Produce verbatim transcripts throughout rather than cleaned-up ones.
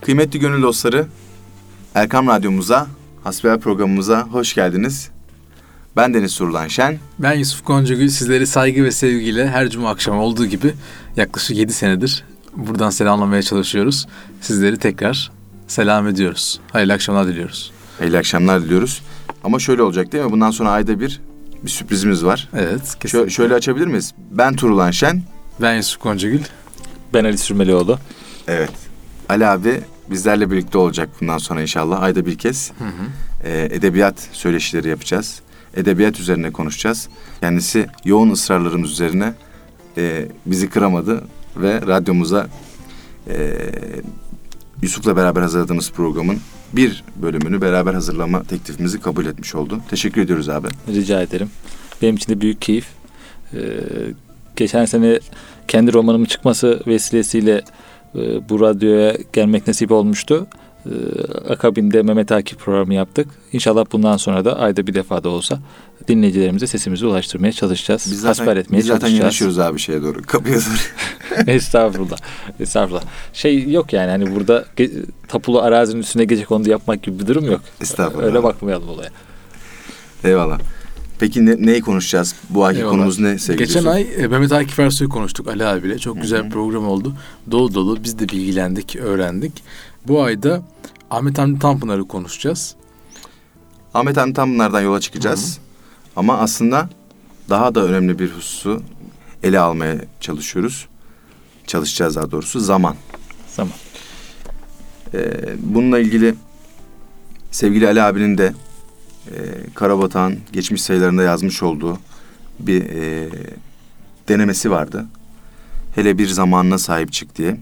Kıymetli gönül dostları, Erkam Radyomuza, hasbihal programımıza hoş geldiniz. Ben Deniz Surulan Şen. Ben Yusuf Goncagül. Sizleri saygı ve sevgiyle her cuma akşamı olduğu gibi yaklaşık yedi senedir buradan selamlamaya çalışıyoruz. Sizleri tekrar selam ediyoruz. Hayırlı akşamlar diliyoruz. Hayırlı akşamlar diliyoruz. Ama şöyle olacak değil mi? Bundan sonra ayda bir bir sürprizimiz var. Evet, kesinlikle. Şö- şöyle açabilir miyiz? Ben Turulan Şen. Ben Yusuf Goncagül. Ben Ali Sürmelioğlu. Evet. Ali abi bizlerle birlikte olacak bundan sonra inşallah ayda bir kez. Hı hı. Ee, edebiyat söyleşileri yapacağız. Edebiyat üzerine konuşacağız. Kendisi yoğun ısrarlarımız üzerine e, bizi kıramadı ve radyomuza e, Yusuf'la beraber hazırladığımız programın bir bölümünü beraber hazırlama teklifimizi kabul etmiş oldu. Teşekkür ediyoruz abi. Rica ederim. Benim için de büyük keyif. Ee, geçen sene kendi romanımın çıkması vesilesiyle e, bu radyoya gelmek nasip olmuştu. Ee, akabinde Mehmet Akif programı yaptık. İnşallah bundan sonra da ayda bir defa da olsa dinleyicilerimize sesimizi ulaştırmaya çalışacağız. Biz zaten, Hasbihal etmeye biz zaten çalışacağız. yanaşıyoruz abi şeye doğru, kapıya doğru. Estağfurullah. Estağfurullah. Şey yok yani hani burada ge- tapulu arazinin üstüne gecekondu yapmak gibi bir durum yok. Estağfurullah. Öyle bakmayalım olaya. Eyvallah. Peki ne, neyi konuşacağız? Bu ayki Eyvallah. konumuz ne sevgili Geçen Yusuf? ay e, Mehmet Akif Ersoy'u konuştuk Ali abiyle. Çok güzel Hı-hı. bir program oldu. Dolu dolu biz de bilgilendik, öğrendik. Bu ayda Ahmet Hamdi Tanpınar'ı konuşacağız. Ahmet Hamdi Tanpınar'dan yola çıkacağız. Hı-hı. Ama aslında daha da önemli bir hususu ele almaya çalışıyoruz. Çalışacağız daha doğrusu. Zaman. Zaman. Ee, bununla ilgili sevgili Ali abinin de e, Karabatak'ın geçmiş sayılarında yazmış olduğu bir e, denemesi vardı. Hele bir zamanına sahip çık diye.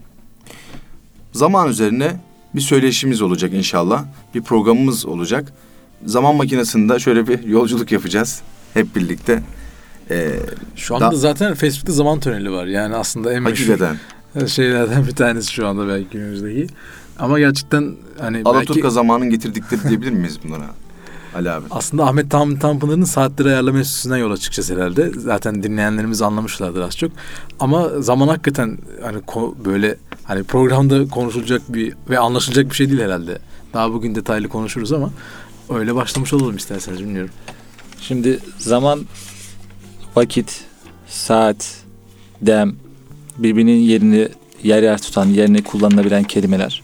Zaman üzerine bir söyleşimiz olacak inşallah. Bir programımız olacak. Zaman makinesinde şöyle bir yolculuk yapacağız hep birlikte. Ee, Şu anda da, zaten Facebook'ta zaman tüneli var. Yani aslında en meşhur hakikaten şeylerden bir tanesi şu anda belki günümüzdeki. Ama gerçekten hani Alaturka belki zamanın getirdikleri diyebilir miyiz bunlara Ali abi? aslında Ahmet Tan- Tanpınar'ın saatleri ayarlama enstitüsünden yola çıkacağız herhalde. Zaten dinleyenlerimiz anlamışlardır az çok. Ama zaman hakikaten hani ko- böyle hani programda konuşulacak bir ve anlaşılacak bir şey değil herhalde. Daha bugün detaylı konuşuruz ama öyle başlamış olalım isterseniz, bilmiyorum. Şimdi zaman, vakit, saat, dem, birbirinin yerini yer yer tutan, yerine kullanılabilen kelimeler.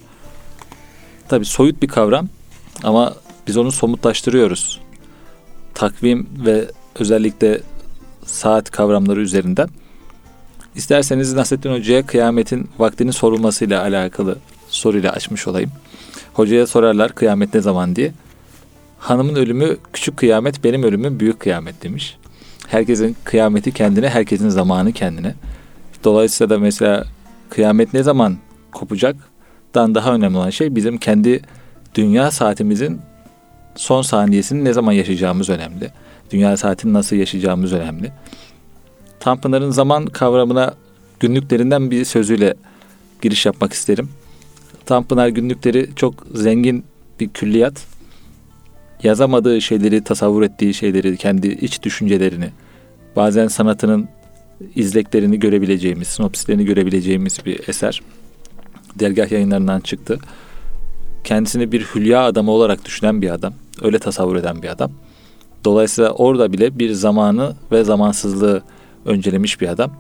Tabii soyut bir kavram ama biz onu somutlaştırıyoruz. Takvim ve özellikle saat kavramları üzerinden. İsterseniz Nasrettin Hoca'ya kıyametin vaktinin sorulmasıyla alakalı soruyla açmış olayım. Hocaya sorarlar kıyamet ne zaman diye. Hanımın ölümü küçük kıyamet, benim ölümüm büyük kıyamet demiş. Herkesin kıyameti kendine, herkesin zamanı kendine. Dolayısıyla da mesela kıyamet ne zaman kopacaktan daha önemli olan şey bizim kendi dünya saatimizin son saniyesini ne zaman yaşayacağımız önemli. Dünya saatini nasıl yaşayacağımız önemli. Tanpınar'ın zaman kavramına günlüklerinden bir sözüyle giriş yapmak isterim. Tanpınar günlükleri çok zengin bir külliyat. Yazamadığı şeyleri, tasavvur ettiği şeyleri, kendi iç düşüncelerini, bazen sanatının izleklerini görebileceğimiz, sinopsislerini görebileceğimiz bir eser. Dergah Yayınları'ndan çıktı. Kendisini bir hülya adamı olarak düşünen bir adam, öyle tasavvur eden bir adam. Dolayısıyla orada bile bir zamanı ve zamansızlığı öncelemiş bir adam.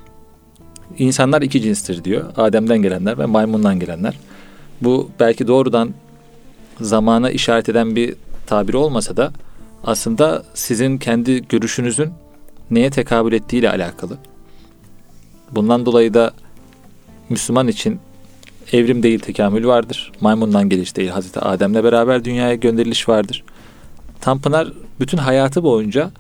İnsanlar iki cinstir diyor. Adem'den gelenler ve maymundan gelenler. Bu belki doğrudan zamana işaret eden bir tabiri olmasa da aslında sizin kendi görüşünüzün neye tekabül ettiğiyle alakalı. Bundan dolayı da Müslüman için evrim değil tekamül vardır. Maymundan geliş değil Hazreti Adem'le beraber dünyaya gönderiliş vardır. Tanpınar bütün hayatı boyunca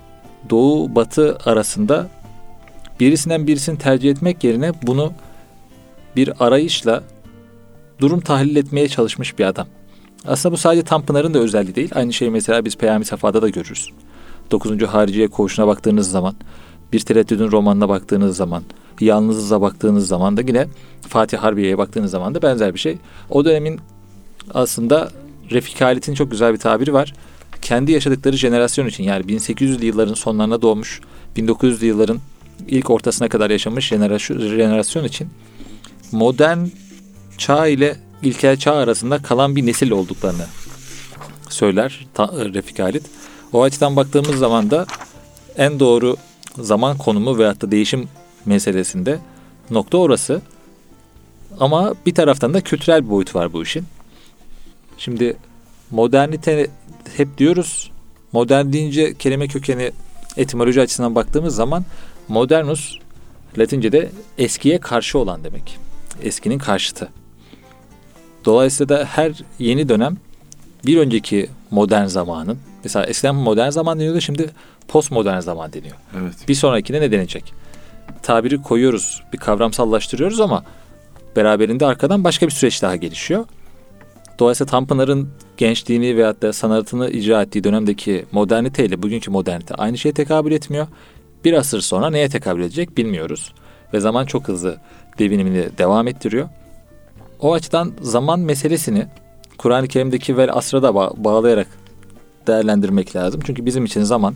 doğu batı arasında birisinden birisini tercih etmek yerine bunu bir arayışla durum tahlil etmeye çalışmış bir adam. Aslında bu sadece Tanpınar'ın da özelliği değil. Aynı şeyi mesela biz Peyami Safa'da da görürüz. dokuzuncu Hariciye Koğuşu'na baktığınız zaman, Bir Tereddüdün romanına baktığınız zaman, Yalnızız'a baktığınız zaman da yine Fatih Harbiye'ye baktığınız zaman da benzer bir şey. O dönemin aslında Refik Halit'in çok güzel bir tabiri var. Kendi yaşadıkları jenerasyon için, yani bin sekiz yüzlü yılların sonlarına doğmuş, bin dokuz yüzlü yılların ilk ortasına kadar yaşamış jenerasyon, jenerasyon için modern çağ ile ilkel çağ arasında kalan bir nesil olduklarını söyler ta, Refik Halit. O açıdan baktığımız zaman da en doğru zaman konumu veyahut da değişim meselesinde nokta orası. Ama bir taraftan da kültürel bir boyut var bu işin. Şimdi modernite hep diyoruz. Modern deyince kelime kökeni etimoloji açısından baktığımız zaman modernus Latince'de eskiye karşı olan demek. Eskinin karşıtı. Dolayısıyla da her yeni dönem bir önceki modern zamanın, mesela eskiden modern zaman deniyordu, şimdi postmodern zaman deniyor. Evet. Bir sonrakine ne denecek? Tabiri koyuyoruz, bir kavramsallaştırıyoruz ama beraberinde arkadan başka bir süreç daha gelişiyor. Dolayısıyla Tanpınar'ın gençliğini veyahut da sanatını icra ettiği dönemdeki modernite ile bugünkü modernite aynı şeye tekabül etmiyor. Bir asır sonra neye tekabül edecek bilmiyoruz. Ve zaman çok hızlı devinimini devam ettiriyor. O açıdan zaman meselesini Kur'an-ı Kerim'deki vel asra da ba- bağlayarak değerlendirmek lazım. Çünkü bizim için zaman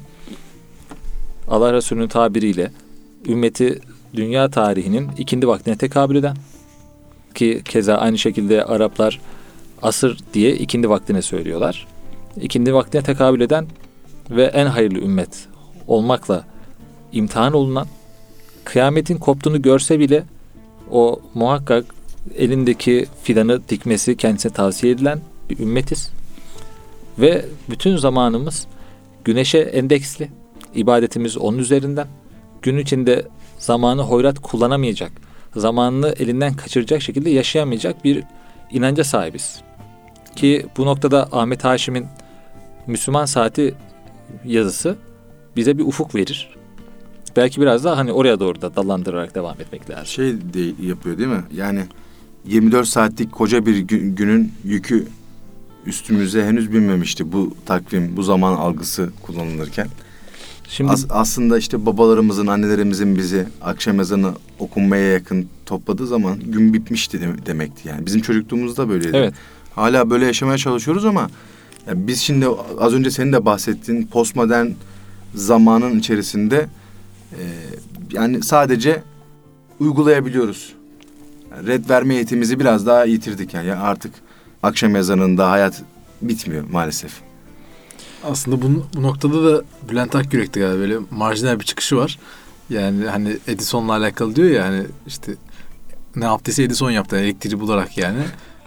Allah Resulü'nün tabiriyle ümmeti dünya tarihinin ikindi vaktine tekabül eden, ki keza aynı şekilde Araplar asır diye ikindi vaktine söylüyorlar. İkindi vaktine tekabül eden ve en hayırlı ümmet olmakla imtihan olunan, kıyametin koptuğunu görse bile o muhakkak elindeki fidanı dikmesi kendisine tavsiye edilen bir ümmetiz. Ve bütün zamanımız güneşe endeksli. İbadetimiz onun üzerinden. Gün içinde zamanı hoyrat kullanamayacak, zamanını elinden kaçıracak şekilde yaşayamayacak bir inanca sahibiz. Ki bu noktada Ahmet Haşim'in Müslüman Saati yazısı bize bir ufuk verir. Belki biraz daha hani oraya doğru da dallandırarak devam etmek lazım. Şey de yapıyor değil mi? Yani yirmi dört saatlik koca bir gün, günün yükü üstümüze henüz binmemişti bu takvim, bu zaman algısı kullanılırken. Şimdi As- aslında işte babalarımızın, annelerimizin bizi akşam ezanı okunmaya yakın topladığı zaman gün bitmişti de- demekti. Yani bizim çocukluğumuzda böyleydi. evet. Hala böyle yaşamaya çalışıyoruz ama yani biz şimdi az önce senin de bahsettiğin postmodern zamanın içerisinde e, yani sadece uygulayabiliyoruz. Yani red verme yetimizi biraz daha yitirdik yani. Yani artık akşam ezanında hayat bitmiyor maalesef. Aslında bu, bu noktada da Bülent Akgürek'te galiba böyle marjinal bir çıkışı var. Yani hani Edison'la alakalı diyor ya, hani işte ne yaptıysa Edison yaptı, yani elektriği bularak yani.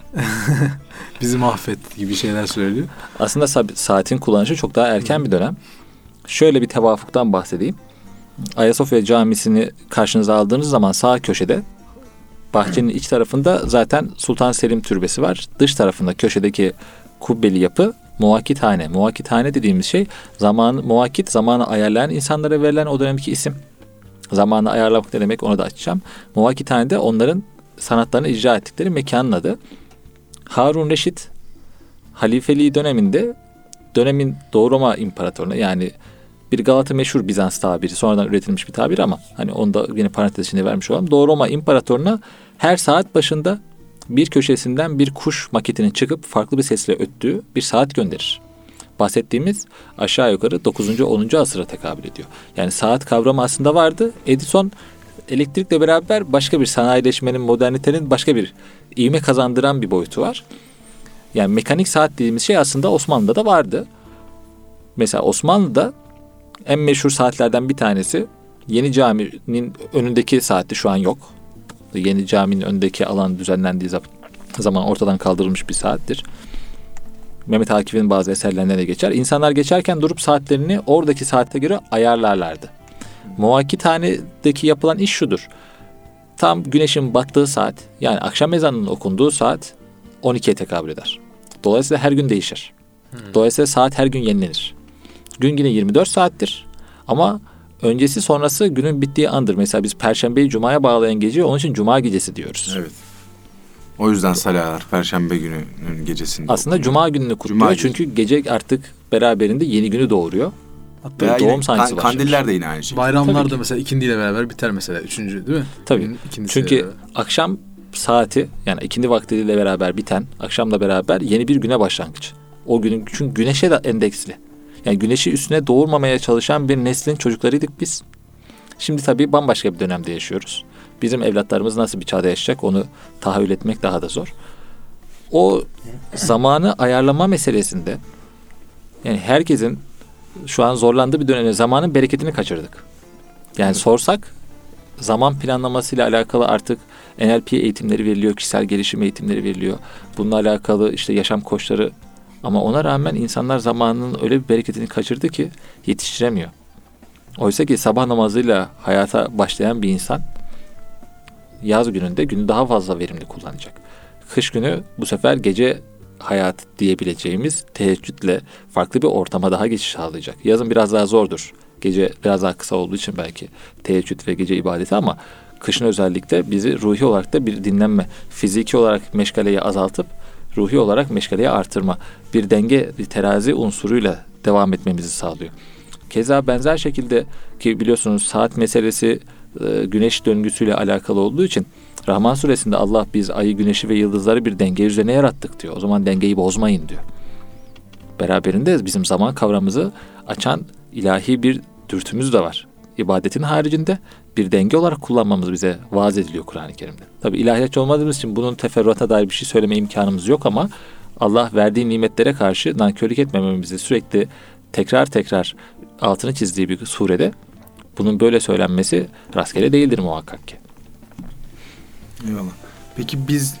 Bizi mahvetti gibi şeyler söylüyor. Aslında sa- saatin kullanışı çok daha erken bir dönem. Şöyle bir tevafuktan bahsedeyim. Ayasofya Camisi'ni karşınıza aldığınız zaman sağ köşede, bahçenin iç tarafında zaten Sultan Selim Türbesi var. Dış tarafında köşedeki kubbeli yapı muvakkithane. Muvakkithane dediğimiz şey zaman, muvakkit zamanı ayarlayan insanlara verilen o dönemki isim. Zamanı ayarlamak ne demek onu da açacağım. Muvakkithane de onların sanatlarını icra ettikleri mekanın adı. Harun Reşit halifeliği döneminde dönemin Doğu Roma İmparatorluğu'na, yani bir Galata meşhur Bizans tabiri, sonradan üretilmiş bir tabir ama hani onu da yine parantez içinde vermiş olalım. Doğu Roma İmparatorluğu'na her saat başında bir köşesinden bir kuş maketinin çıkıp farklı bir sesle öttüğü bir saat gönderir. Bahsettiğimiz aşağı yukarı dokuzuncu onuncu asıra tekabül ediyor. Yani saat kavramı aslında vardı. Edison elektrikle beraber başka bir sanayileşmenin, modernitenin başka bir ivme kazandıran bir boyutu var. Yani mekanik saat dediğimiz şey aslında Osmanlı'da da vardı. Mesela Osmanlı'da en meşhur saatlerden bir tanesi Yeni Cami'nin önündeki saatti, şu an yok. Yeni Cami'nin önündeki alan düzenlendiği zaman ortadan kaldırılmış bir saattir. Mehmet Akif'in bazı eserlerinde de geçer. İnsanlar geçerken durup saatlerini oradaki saate göre ayarlarlardı. Muvakkithanedeki yapılan iş şudur. Tam güneşin battığı saat, yani akşam ezanının okunduğu saat on ikiye tekabül eder. Dolayısıyla her gün değişir. Hmm. Dolayısıyla saat her gün yenilenir. Gün yine yirmi dört saattir ama öncesi sonrası günün bittiği andır. Mesela biz Perşembeyi Cuma'ya bağlayan gece, onun için Cuma gecesi diyoruz. Evet. O yüzden salalar Perşembe gününün gecesinde aslında okunuyor. Cuma gününü kutluyor. Cuma çünkü gece artık beraberinde yeni günü doğuruyor. Hatta Veya doğum yine sancısı kan- başlar. Kandiller de yine aynı şey. Bayramlar da mesela ikindiyle beraber biter mesela. Üçüncü değil mi? Tabii. Çünkü beraber. akşam saati, yani ikindi vaktiyle beraber biten, akşamla beraber yeni bir güne başlangıç. O günün, çünkü güneşe de endeksli. Yani güneşi üstüne doğurmamaya çalışan bir neslin çocuklarıydık biz. Şimdi tabii bambaşka bir dönemde yaşıyoruz. Bizim evlatlarımız nasıl bir çağda yaşayacak onu tahayyül etmek daha da zor. o zamanı ayarlama meselesinde yani herkesin şu an zorlandığı bir dönemde zamanın bereketini kaçırdık. Yani sorsak zaman planlamasıyla alakalı artık N L P eğitimleri veriliyor, kişisel gelişim eğitimleri veriliyor. Bununla alakalı işte yaşam koçları, ama ona rağmen insanlar zamanının öyle bir bereketini kaçırdı ki yetiştiremiyor. Oysa ki sabah namazıyla hayata başlayan bir insan yaz gününde günü daha fazla verimli kullanacak. Kış günü bu sefer gece hayat diyebileceğimiz teheccüdle farklı bir ortama daha geçiş sağlayacak. Yazın biraz daha zordur. Gece biraz daha kısa olduğu için belki teheccüd ve gece ibadeti, ama kışın özellikle bizi ruhi olarak da bir dinlenme, fiziki olarak meşgaleyi azaltıp ruhi olarak meşgaleyi artırma, bir denge, bir terazi unsuruyla devam etmemizi sağlıyor. Keza benzer şekilde ki biliyorsunuz saat meselesi e, güneş döngüsüyle alakalı olduğu için Rahman suresinde Allah biz ayı, güneşi ve yıldızları bir denge üzerine yarattık diyor. O zaman dengeyi bozmayın diyor. Beraberinde bizim zaman kavramımızı açan ilahi bir dürtümüz de var. İbadetin haricinde bir denge olarak kullanmamız bize vaaz ediliyor Kur'an-ı Kerim'de. Tabi ilahiyatçı olmadığımız için bunun teferruata dair bir şey söyleme imkanımız yok, ama Allah verdiği nimetlere karşı nankörlük etmememizi sürekli tekrar tekrar altını çizdiği bir surede bunun böyle söylenmesi rastgele değildir muhakkak ki. Eyvallah. Peki biz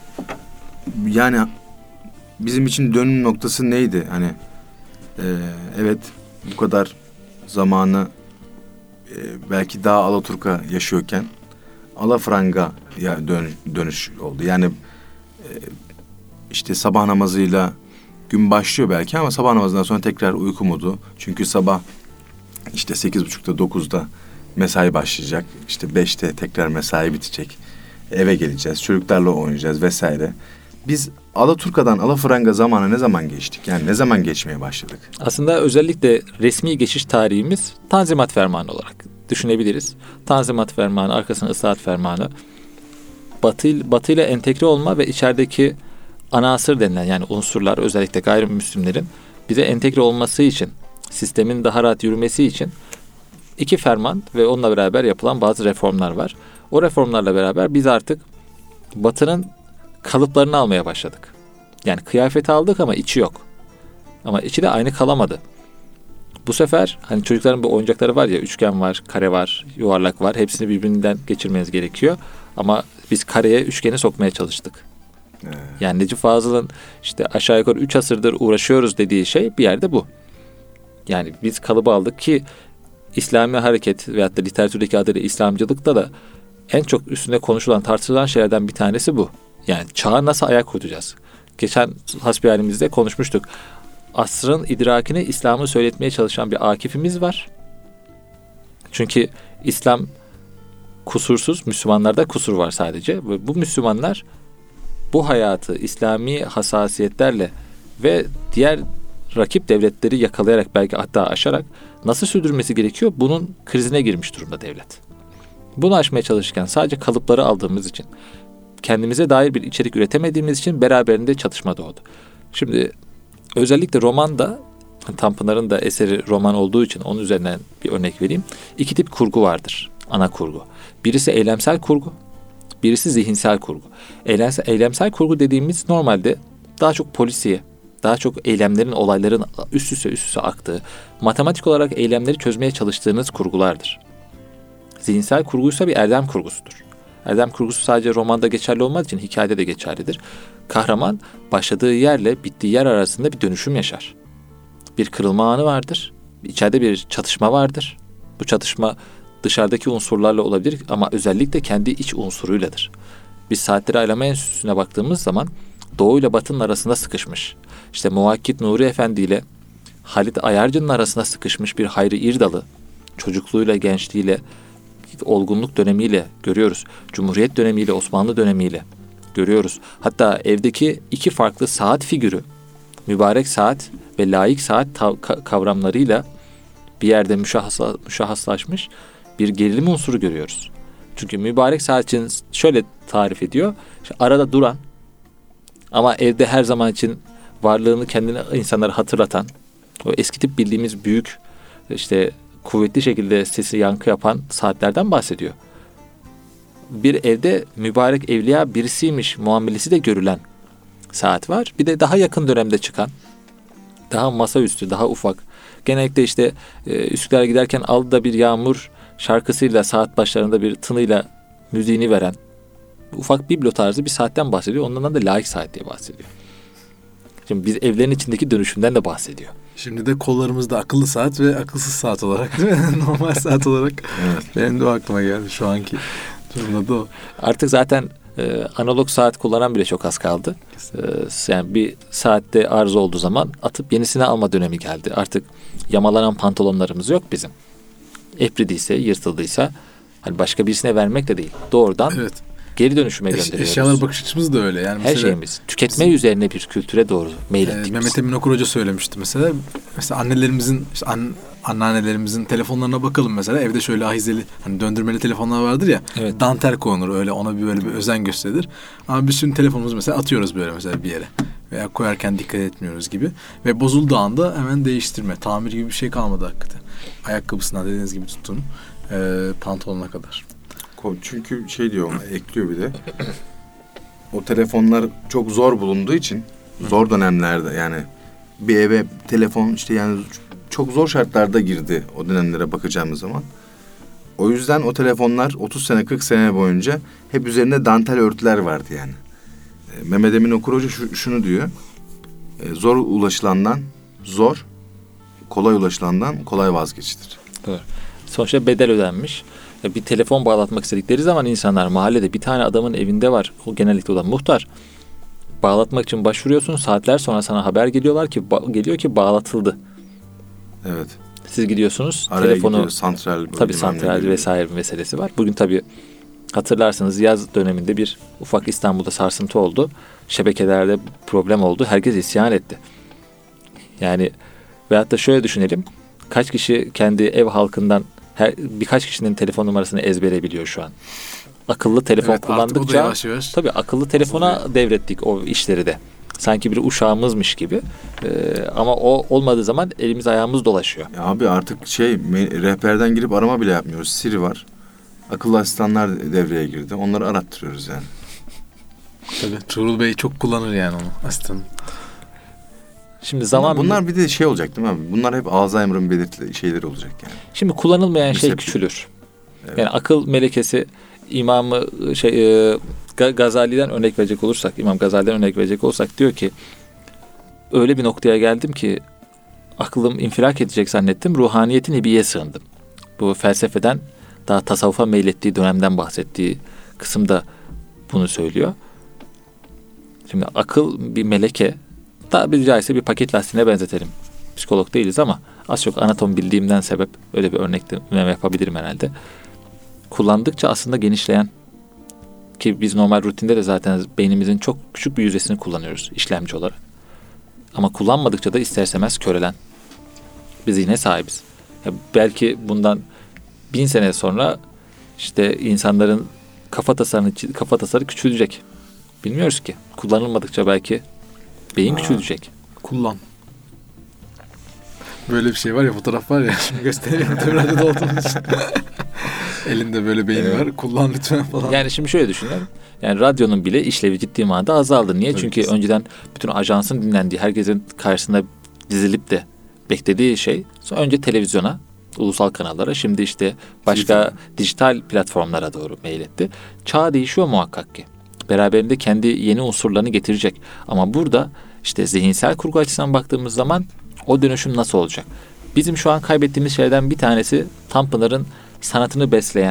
yani bizim için dönüm noktası neydi? Hani e, evet bu kadar zamanı e, belki daha Alaturka yaşıyorken Alafranga ya dön, dönüş oldu. Yani e, işte sabah namazıyla gün başlıyor belki, ama sabah namazından sonra tekrar uyku modu. Çünkü sabah işte sekiz buçukta dokuzda mesai başlayacak. İşte beşte tekrar mesai bitecek. Eve geleceğiz, çocuklarla oynayacağız vesaire. Biz Alaturka'dan Alafranga zamana ne zaman geçtik? Yani ne zaman geçmeye başladık? Aslında özellikle resmi geçiş tarihimiz Tanzimat Fermanı olarak düşünebiliriz. Tanzimat Fermanı, arkasına Islahat Fermanı. Batı, batı ile entegre olma ve içerideki anasır denilen yani unsurlar, özellikle gayrimüslimlerin bize entegre olması için, sistemin daha rahat yürümesi için iki ferman ve onunla beraber yapılan bazı reformlar var. O reformlarla beraber biz artık Batı'nın kalıplarını almaya başladık. Yani kıyafeti aldık ama içi yok. Ama içi de aynı kalamadı. Bu sefer hani çocukların bu oyuncakları var ya, üçgen var, kare var, yuvarlak var. Hepsini birbirinden geçirmeniz gerekiyor. Ama biz kareye üçgeni sokmaya çalıştık. Evet. Yani Necip Fazıl'ın işte aşağı yukarı üç asırdır uğraşıyoruz dediği şey bir yerde bu. Yani biz kalıbı aldık ki İslami hareket veyahut da literatürdeki adıyla İslamcılıkta da en çok üstünde konuşulan, tartışılan şeylerden bir tanesi bu. Yani çağa nasıl ayak uyduracağız? Geçen hasbihalimizde konuşmuştuk. Asrın idrakini İslam'ı söyletmeye çalışan bir Akif'imiz var. Çünkü İslam kusursuz, Müslümanlarda kusur var sadece. Ve bu Müslümanlar bu hayatı İslami hassasiyetlerle ve diğer rakip devletleri yakalayarak, belki hatta aşarak nasıl sürdürmesi gerekiyor? Bunun krizine girmiş durumda devlet. Bunu aşmaya çalışırken sadece kalıpları aldığımız için, kendimize dair bir içerik üretemediğimiz için beraberinde çatışma doğdu. Şimdi özellikle romanda, Tanpınar'ın da eseri roman olduğu için onun üzerinden bir örnek vereyim. İki tip kurgu vardır, ana kurgu. Birisi eylemsel kurgu, birisi zihinsel kurgu. Eylemsel, eylemsel kurgu dediğimiz normalde daha çok polisiye, daha çok eylemlerin, olayların üst üste üst üste aktığı, matematik olarak eylemleri çözmeye çalıştığınız kurgulardır. Zihinsel kurguysa bir erdem kurgusudur. Erdem kurgusu sadece romanda geçerli olmadığı için hikayede de geçerlidir. Kahraman başladığı yerle bittiği yer arasında bir dönüşüm yaşar. Bir kırılma anı vardır. İçeride bir çatışma vardır. Bu çatışma dışarıdaki unsurlarla olabilir ama özellikle kendi iç unsuruyladır. Biz Saatleri Aylama Enstitüsü'ne baktığımız zaman Doğu ile Batı'nın arasında sıkışmış, İşte Muvakkit Nuri Efendi ile Halit Ayarcı'nın arasında sıkışmış bir Hayri İrdalı, çocukluğuyla, gençliğiyle, olgunluk dönemiyle görüyoruz. Cumhuriyet dönemiyle, Osmanlı dönemiyle görüyoruz. Hatta evdeki iki farklı saat figürü, mübarek saat ve laik saat tav- kavramlarıyla bir yerde müşahhasla, müşahhaslaşmış bir gerilim unsuru görüyoruz. Çünkü mübarek saatçinin şöyle tarif ediyor. İşte arada duran ama evde her zaman için varlığını kendine insanlara hatırlatan, o eski tip bildiğimiz büyük, işte kuvvetli şekilde sesi yankı yapan saatlerden bahsediyor. Bir evde mübarek evliya birisiymiş muamelesi de görülen saat var. Bir de daha yakın dönemde çıkan, daha masaüstü, daha ufak. Genellikle işte e, Üsküdar'a giderken Aldıda Bir Yağmur şarkısıyla saat başlarında bir tınıyla müziğini veren ufak biblo tarzı bir saatten bahsediyor. Ondan da laik saat diye bahsediyor. Şimdi biz evlerin içindeki dönüşümden de bahsediyor. Şimdi de kollarımızda akıllı saat ve akılsız saat olarak değil mi? Normal saat olarak. Evet. Benim de o aklıma geldi şu anki durumda da o. Artık zaten e, analog saat kullanan bile çok az kaldı. E, yani bir saatte arıza olduğu zaman atıp yenisini alma dönemi geldi. Artık yamalanan pantolonlarımız yok bizim. Epridiyse, yırtıldıysa hani başka birisine vermek de değil. Doğrudan Evet. geri dönüşüme Eş, gönderiyoruz. eşyalar bakış açımız da öyle. Yani Her mesela, şeyimiz. Tüketme üzerine bir kültüre doğru meylettik e, biz. Mehmet Emin Okur Hoca söylemişti mesela. Mesela annelerimizin, işte an, anneannelerimizin telefonlarına bakalım mesela. Evde şöyle ahizeli, hani döndürmeli telefonlar vardır ya. Evet. Dantel konur öyle, ona bir böyle bir özen gösterilir. Ama biz şimdi telefonumuzu mesela atıyoruz böyle mesela bir yere. Veya koyarken dikkat etmiyoruz gibi. Ve bozulduğu anda hemen değiştirme. Tamir gibi bir şey kalmadı hakikaten. Ayakkabısından dediğiniz gibi tuttuğunu e, pantolonuna kadar. Çünkü şey diyor ona, ekliyor bir de. O telefonlar çok zor bulunduğu için, zor dönemlerde yani bir eve telefon işte yani çok zor şartlarda girdi o dönemlere bakacağımız zaman. O yüzden o telefonlar otuz sene kırk sene boyunca hep üzerinde dantel örtüler vardı yani. E, Mehmet Emin Okur Hoca şu, şunu diyor. E, zor ulaşılandan zor, kolay ulaşılandan kolay vazgeçtir. Doğru. Sonuçta bedel ödenmiş. Bir telefon bağlatmak istedikleri zaman insanlar mahallede bir tane adamın evinde var. O genellikle olan muhtar. Bağlatmak için başvuruyorsun. Saatler sonra sana haber geliyorlar ki ba- geliyor ki bağlatıldı. Evet. Siz gidiyorsunuz. Araya telefonu gidiyor, santral. tabii santral vesaire bir meselesi var. Bugün tabii hatırlarsınız yaz döneminde bir ufak İstanbul'da sarsıntı oldu. Şebekelerde problem oldu. Herkes isyan etti. Yani veyahut da şöyle düşünelim. Kaç kişi kendi ev halkından her, birkaç kişinin telefon numarasını ezbere biliyor şu an. Akıllı telefon Evet, artık o da kullandıkça yavaş yavaş tabii akıllı telefona devrettik o işleri de. Sanki bir uşağımızmış gibi. Ee, ama o olmadığı zaman elimiz ayağımız dolaşıyor. Ya abi artık şey me- rehberden girip arama bile yapmıyoruz. Siri var. Akıllı asistanlar devreye girdi. Onları arattırıyoruz yani. tabii Tuğrul Bey çok kullanır yani onu asistan. Şimdi zaman Bunlar bir de şey olacak değil mi abi? Bunlar hep Alzheimer'ın belirtileri şeyleri olacak yani. şimdi kullanılmayan Biz şey hep- küçülür. Evet. Yani akıl melekesi İmamı şey e, Ga- Gazali'den örnek verecek olursak, İmam Gazali'den örnek verecek olursak diyor ki öyle bir noktaya geldim ki aklım infilak edecek zannettim. Ruhaniyetin ibiye sığındım. Bu felsefeden daha tasavvufa meylettiği dönemden bahsettiği kısımda bunu söylüyor. Şimdi akıl bir meleke, tabiri caizse bir paket lastiğine benzetelim. Psikolog değiliz ama az çok anatom bildiğimden sebep öyle bir örnekleme yapabilirim herhalde. Kullandıkça aslında genişleyen, ki biz normal rutinde de zaten beynimizin çok küçük bir yüzdesini kullanıyoruz işlemci olarak. Ama kullanmadıkça da ister istemez körelen bir zihne sahibiz. Ya belki bundan bin sene sonra işte insanların kafa tasarını, kafa tasarı küçülecek. Bilmiyoruz ki. Kullanılmadıkça belki beyin Aa. küçülecek. Kullan. Böyle bir şey var ya, fotoğraf var ya, şimdi göstereyim. Radyoda olduğumuz için. Elinde böyle beyin var. Kullan lütfen falan. Yani şimdi şöyle düşünelim. Yani radyonun bile işlevi ciddi manada azaldı. Niye? Tabii Çünkü kesin. önceden bütün ajansın dinlendiği, herkesin karşısında dizilip de beklediği şey, sonra önce televizyona, ulusal kanallara, şimdi işte başka dijital platformlara doğru meyletti. Çağ değişiyor muhakkak ki. Beraberinde kendi yeni unsurlarını getirecek. Ama burada işte zihinsel kurgu açısından baktığımız zaman o dönüşüm nasıl olacak? Bizim şu an kaybettiğimiz şeylerden bir tanesi Tanpınar'ın sanatını besleyen,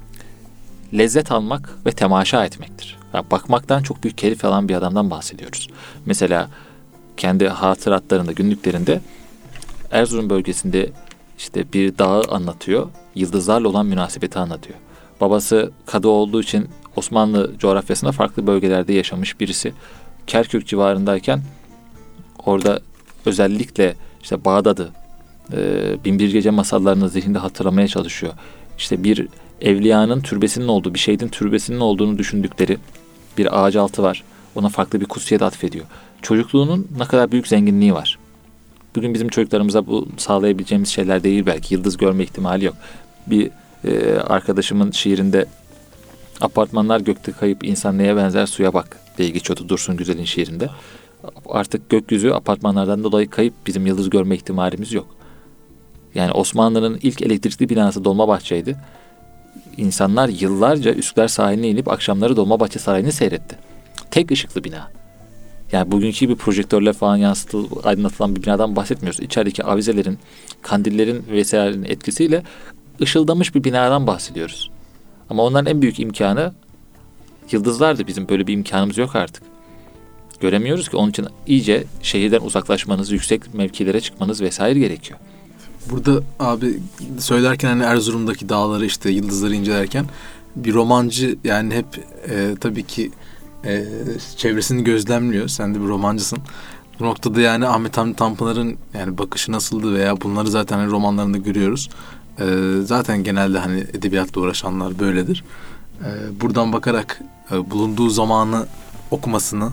lezzet almak ve temaşa etmektir. Yani bakmaktan çok büyük keyif alan bir adamdan bahsediyoruz. Mesela kendi hatıratlarında, günlüklerinde Erzurum bölgesinde işte bir dağı anlatıyor, yıldızlarla olan münasebeti anlatıyor. Babası kadı olduğu için Osmanlı coğrafyasında farklı bölgelerde yaşamış birisi. Kerkük civarındayken orada özellikle işte Bağdat'ı, e, Binbir Gece masallarını zihninde hatırlamaya çalışıyor. İşte bir evliyanın türbesinin olduğu, bir şehidin türbesinin olduğunu düşündükleri bir ağaç altı var. Ona farklı bir kutsiyet atfediyor. Çocukluğunun ne kadar büyük zenginliği var. Bugün bizim çocuklarımıza bu sağlayabileceğimiz şeyler değil belki. Yıldız görme ihtimali yok. Bir e, arkadaşımın şiirinde apartmanlar gökte kayıp, insan neye benzer suya bak diye geçiyordu Dursun Güzel'in şiirinde. Artık gökyüzü apartmanlardan dolayı kayıp, bizim yıldız görme ihtimalimiz yok. Yani Osmanlı'nın ilk elektrikli binası Dolmabahçe'ydi. İnsanlar yıllarca Üsküdar sahiline inip akşamları Dolmabahçe Sarayı'nı seyretti. Tek ışıklı bina. Yani bugünkü gibi projektörle falan yansıtıl, aydınlatılan bir binadan bahsetmiyoruz. İçerideki avizelerin, kandillerin vesairenin etkisiyle ışıldamış bir binadan bahsediyoruz. Ama onların en büyük imkanı yıldızlardı. Bizim böyle bir imkanımız yok artık. Göremiyoruz ki, onun için iyice şehirden uzaklaşmanız, yüksek mevkilere çıkmanız vesaire gerekiyor. Burada abi söylerken hani Erzurum'daki dağları, işte yıldızları incelerken bir romancı yani hep e, tabii ki e, çevresini gözlemliyor. Sen de bir romancısın. Bu noktada yani Ahmet Hamdi Tanpınar'ın yani bakışı nasıldı veya bunları zaten hani romanlarında görüyoruz. E, zaten genelde hani edebiyatla uğraşanlar böyledir. E, buradan bakarak e, bulunduğu zamanı okumasını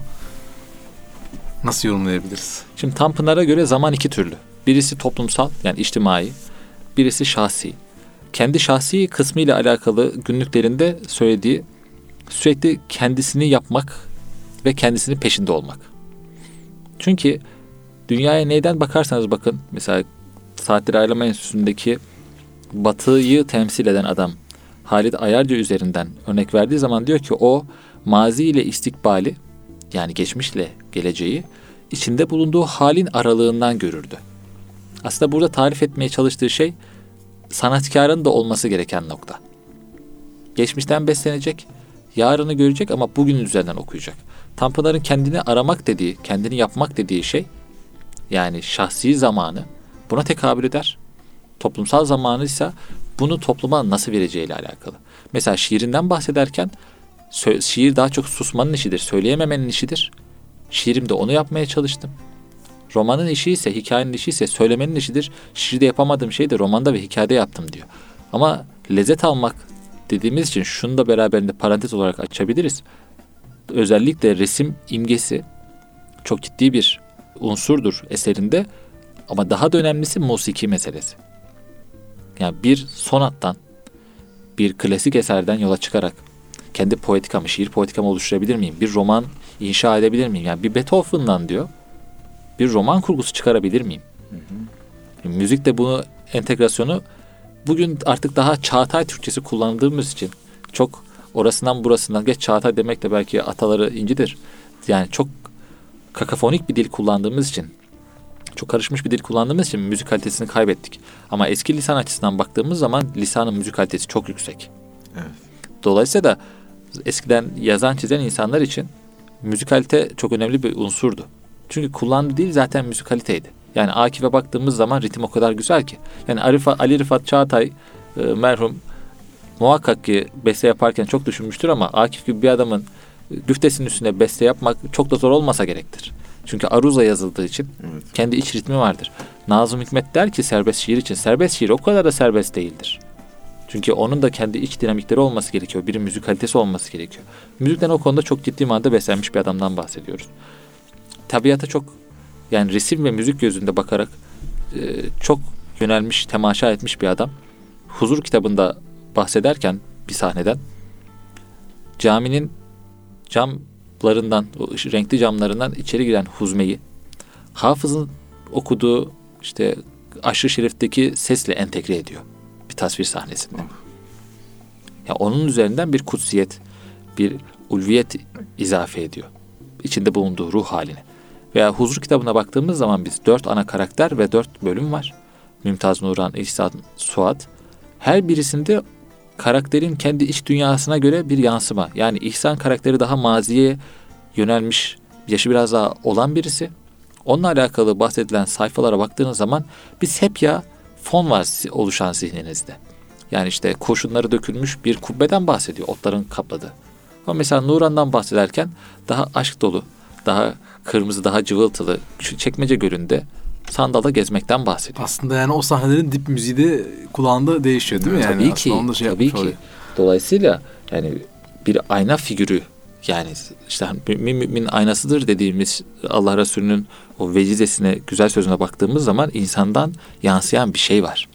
nasıl yorumlayabiliriz? Şimdi Tanpınar'a göre zaman iki türlü. Birisi toplumsal, yani içtimai, birisi şahsi. Kendi şahsi kısmıyla alakalı günlüklerinde söylediği, sürekli kendisini yapmak ve kendisinin peşinde olmak. Çünkü dünyaya neyden bakarsanız bakın, mesela Saatleri Ayarlama Enstitüsü'ndeki Batı'yı temsil eden adam Halit Ayarcı üzerinden örnek verdiği zaman diyor ki o mazi ile istikbali, yani geçmişle geleceği içinde bulunduğu halin aralığından görürdü. Aslında burada tarif etmeye çalıştığı şey sanatkarın da olması gereken nokta. Geçmişten beslenecek, yarını görecek ama bugünün üzerinden okuyacak. Tanpınar'ın kendini aramak dediği, kendini yapmak dediği şey, yani şahsi zamanı buna tekabül eder. Toplumsal zamanı ise bunu topluma nasıl vereceğiyle alakalı. Mesela şiirinden bahsederken şiir daha çok susmanın işidir, söyleyememenin işidir. Şiirimde onu yapmaya çalıştım. Romanın işi ise, hikayenin işi ise söylemenin işidir. Şiirde yapamadığım şeyi de romanda ve hikayede yaptım diyor. Ama lezzet almak dediğimiz için şunu da beraberinde parantez olarak açabiliriz. Özellikle resim imgesi çok ciddi bir unsurdur eserinde. Ama daha da önemlisi musiki meselesi. Yani bir sonattan, bir klasik eserden yola çıkarak kendi poetikamı, şiir poetikamı oluşturabilir miyim? Bir roman inşa edebilir miyim? Yani bir Beethoven'dan diyor, bir roman kurgusu çıkarabilir miyim? Hı hı. Müzik de bunu, entegrasyonu bugün artık daha Çağatay Türkçesi kullandığımız için, çok orasından burasından, geç Çağatay demek de belki ataları incidir. Yani çok kakafonik bir dil kullandığımız için, çok karışmış bir dil kullandığımız için müzik kalitesini kaybettik. Ama eski lisan açısından baktığımız zaman lisanın müzik kalitesi çok yüksek. Evet. Dolayısıyla da eskiden yazan çizen insanlar için müzikalite çok önemli bir unsurdu. Çünkü kullandığı dil zaten müzikaliteydi. Yani Akif'e baktığımız zaman ritim o kadar güzel ki. Yani Arifa, Ali Rıfat Çağatay e, merhum muhakkak ki beste yaparken çok düşünmüştür ama Akif gibi bir adamın güftesinin üstüne beste yapmak çok da zor olmasa gerektir. Çünkü aruza yazıldığı için evet, kendi iç ritmi vardır. Nazım Hikmet der ki serbest şiir için, serbest şiir o kadar da serbest değildir. Çünkü onun da kendi iç dinamikleri olması gerekiyor. Bir müzikalitesi olması gerekiyor. Müzikten o konuda çok ciddi manada beslenmiş bir adamdan bahsediyoruz. Tabiata çok, yani resim ve müzik gözünde bakarak e, çok yönelmiş, temaşa etmiş bir adam. Huzur kitabında bahsederken bir sahneden caminin camlarından, o renkli camlarından içeri giren huzmeyi Hafız'ın okuduğu işte Aşr-ı Şerif'teki sesle entegre ediyor bir tasvir sahnesinde. Ya onun üzerinden bir kutsiyet, bir ulviyet izafe ediyor içinde bulunduğu ruh halini. Veya Huzur kitabına baktığımız zaman biz dört ana karakter ve dört bölüm var. Mümtaz Nuran, İhsan, Suat. Her birisinde karakterin kendi iç dünyasına göre bir yansıma. Yani İhsan karakteri daha maziye yönelmiş, yaşı biraz daha olan birisi. Onunla alakalı bahsedilen sayfalara baktığınız zaman bir sepya fon var oluşan zihninizde. Yani işte kurşunları dökülmüş bir kubbeden bahsediyor, otların kapladığı. Ama mesela Nuran'dan bahsederken daha aşk dolu, daha kırmızı, daha cıvıltılı, şu Çekmece Gölü'nde sandalda gezmekten bahsediyor. Aslında yani o sahnelerin dip müziği de kulağında değişiyor değil mi? Yani tabii ki, onu da şey tabii ki. Oluyor. Dolayısıyla yani bir ayna figürü, yani işte mümin mümin aynasıdır dediğimiz Allah Resulü'nün o vecizesine, güzel sözüne baktığımız zaman insandan yansıyan bir şey var.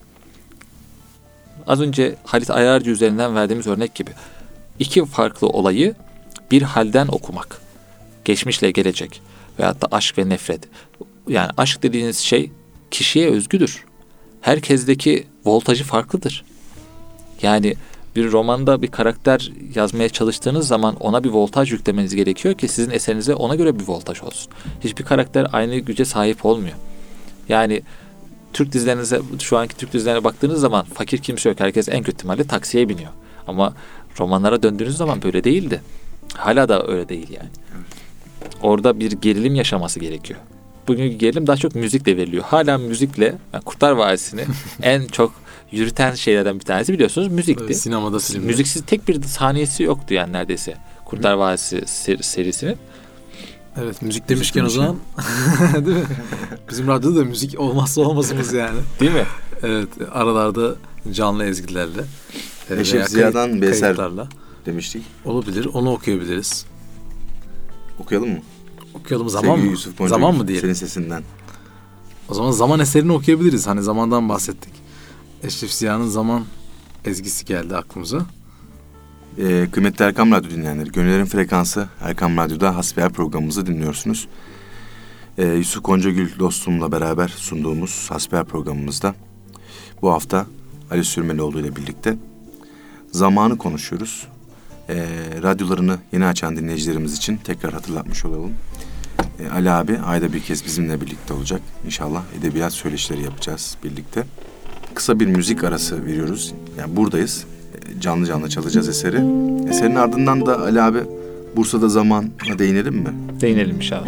Az önce Halit Ayarcı üzerinden verdiğimiz örnek gibi iki farklı olayı bir halden okumak. geçmişle gelecek veyahut da aşk ve nefret. Yani aşk dediğiniz şey kişiye özgüdür. Herkesteki voltajı farklıdır. Yani bir romanda bir karakter yazmaya çalıştığınız zaman ona bir voltaj yüklemeniz gerekiyor ki sizin eserinize ona göre bir voltaj olsun. Hiçbir karakter aynı güce sahip olmuyor. Yani Türk dizilerinize, şu anki Türk dizilerine baktığınız zaman fakir kimse yok. Herkes en kötü ihtimalle taksiye biniyor. Ama romanlara döndüğünüz zaman böyle değildi. Hala da öyle değil yani. Orada bir gerilim yaşaması gerekiyor. Bugünkü gerilim daha çok müzikle veriliyor. Hala müzikle, yani Kurtlar Vadisi'ni en çok yürüten şeylerden bir tanesi biliyorsunuz müzikti. Evet, sinemada filmde. Müziksiz tek bir saniyesi yoktu yani neredeyse. Kurtlar Vadisi ser- serisinin. Evet, müzik demişken o zaman değil mi? Bizim radyoda da müzik olmazsa olmazımız yani. Değil mi? Evet, aralarda canlı ezgilerle. e, Eşref veya Ziya'dan kayıt- bir eser kayıtlarla demiştik. olabilir. Onu okuyabiliriz. Okuyalım mı? Okuyalım, zaman Sevgili mı? Yusuf Boncuk, Zaman mı diyelim? senin sesinden. O zaman zaman eserini okuyabiliriz. Hani zamandan bahsettik. Eşref Ziya'nın zaman ezgisi geldi aklımıza. Ee, kıymetli Erkam Radyo dinleyenleri, Gönüllerin Frekansı Erkam Radyo'da Hasbihal programımızı dinliyorsunuz. Ee, Yusuf Goncagül dostumla beraber sunduğumuz Hasbihal programımızda bu hafta Ali Sürmelioğlu ile birlikte zamanı konuşuyoruz. Ee, radyolarını yeni açan dinleyicilerimiz için tekrar hatırlatmış olalım. Ee, Ali abi ayda bir kez bizimle birlikte olacak. İnşallah edebiyat söyleşileri yapacağız birlikte. Kısa bir müzik arası veriyoruz. Yani buradayız. Canlı canlı çalacağız eseri. Eserin ardından da Ali abi Bursa'da zamana değinelim mi? Değinelim inşallah.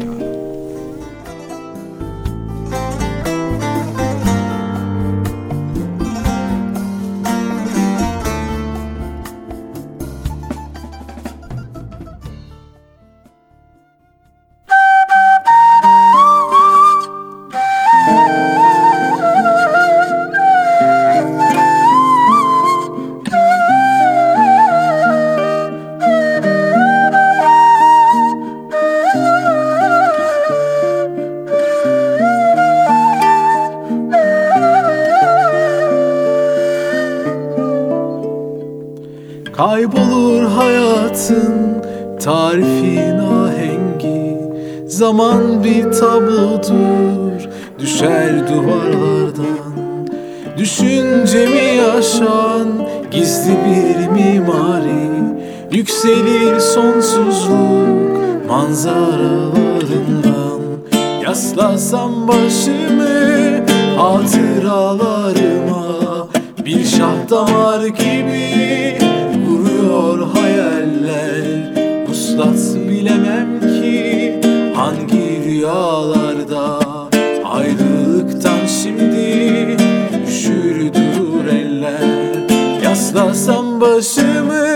Kaybolur hayatın tarifin ahengi, zaman bir tablodur düşer duvarlardan. Düşüncemi yaşan gizli bir mimari, yükselir sonsuzluk manzaralarından. Yaslasam başımı hatıralarıma, bir şah damar gibi vuruyor hayaller. Uslat bilemem ki hangi rüyalarda ayrılıktan şimdi üşür durur eller. Yaslasam başımı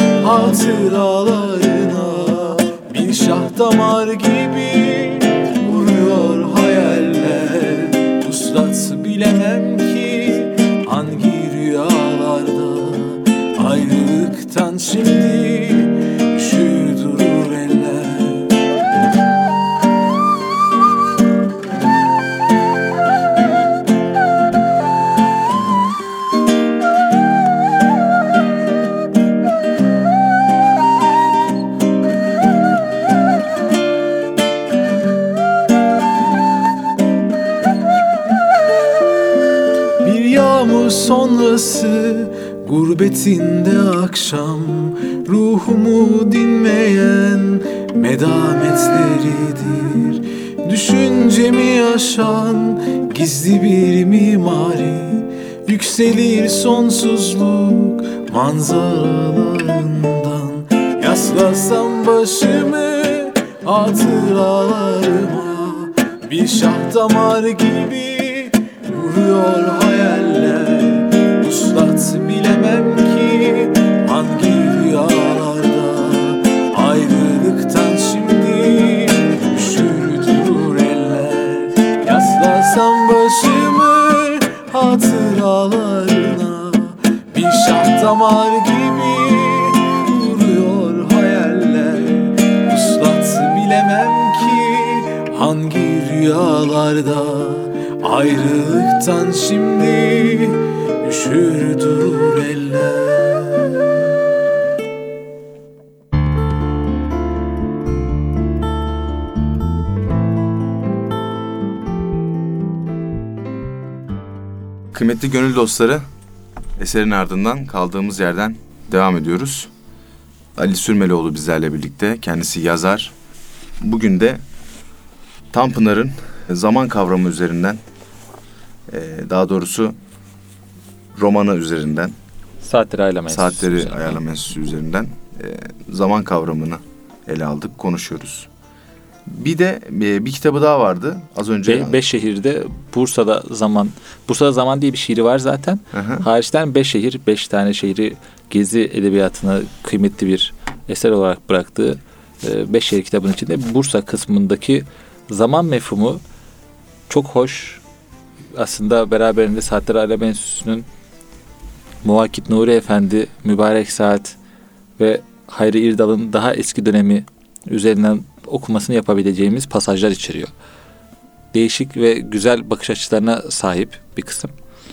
hatıralarına, bir şah damar gibi vuruyor hayaller. Uslat bilemem ki hangi rüyalarda ayrılıktan şimdi üşür durur eller. Bir yağmur sonrası gurbetinde akşam, ruhumu dinmeyen medametleridir. Düşüncemi yaşan gizli bir mimari, yükselir sonsuzluk manzaralarından. Yaslasam başımı hatıralarıma, bir şah damar gibi vuruyor hayaller. Uslat bilemem ki hangi rüyalarda ayrılıktan şimdi üşür durur eller. Yaslasam başımı hatıralarına, bir şah damar gibi vuruyor hayaller. Uslat bilemem ki hangi rüyalarda ayrılıktan şimdi üşür durur eller. Kıymetli gönül dostları, eserin ardından kaldığımız yerden devam ediyoruz. Ali Sürmelioğlu bizlerle birlikte. Kendisi yazar. Bugün de Tanpınar'ın zaman kavramı üzerinden, daha doğrusu romanı üzerinden, Saatleri Ayarlama Enstitüsü Saatleri üzerinden. Ayarlama Enstitüsü üzerinden zaman kavramını ele aldık, konuşuyoruz. Bir de bir kitabı daha vardı az önce. Be- beş şehirde Bursa'da zaman, Bursa'da zaman diye bir şiiri var zaten. Hı-hı. Hariçten beş şehir, beş tane şehri gezi edebiyatına kıymetli bir eser olarak bıraktığı e, beş şehir kitabının içinde Bursa kısmındaki zaman mefhumu çok hoş. Aslında beraberinde Saatleri Ayarlama Enstitüsü'nün Muvakit Nuri Efendi, Mübarek Saat ve Hayri İrdal'ın daha eski dönemi üzerinden okumasını yapabileceğimiz pasajlar içeriyor. Değişik ve güzel bakış açılarına sahip bir kısım.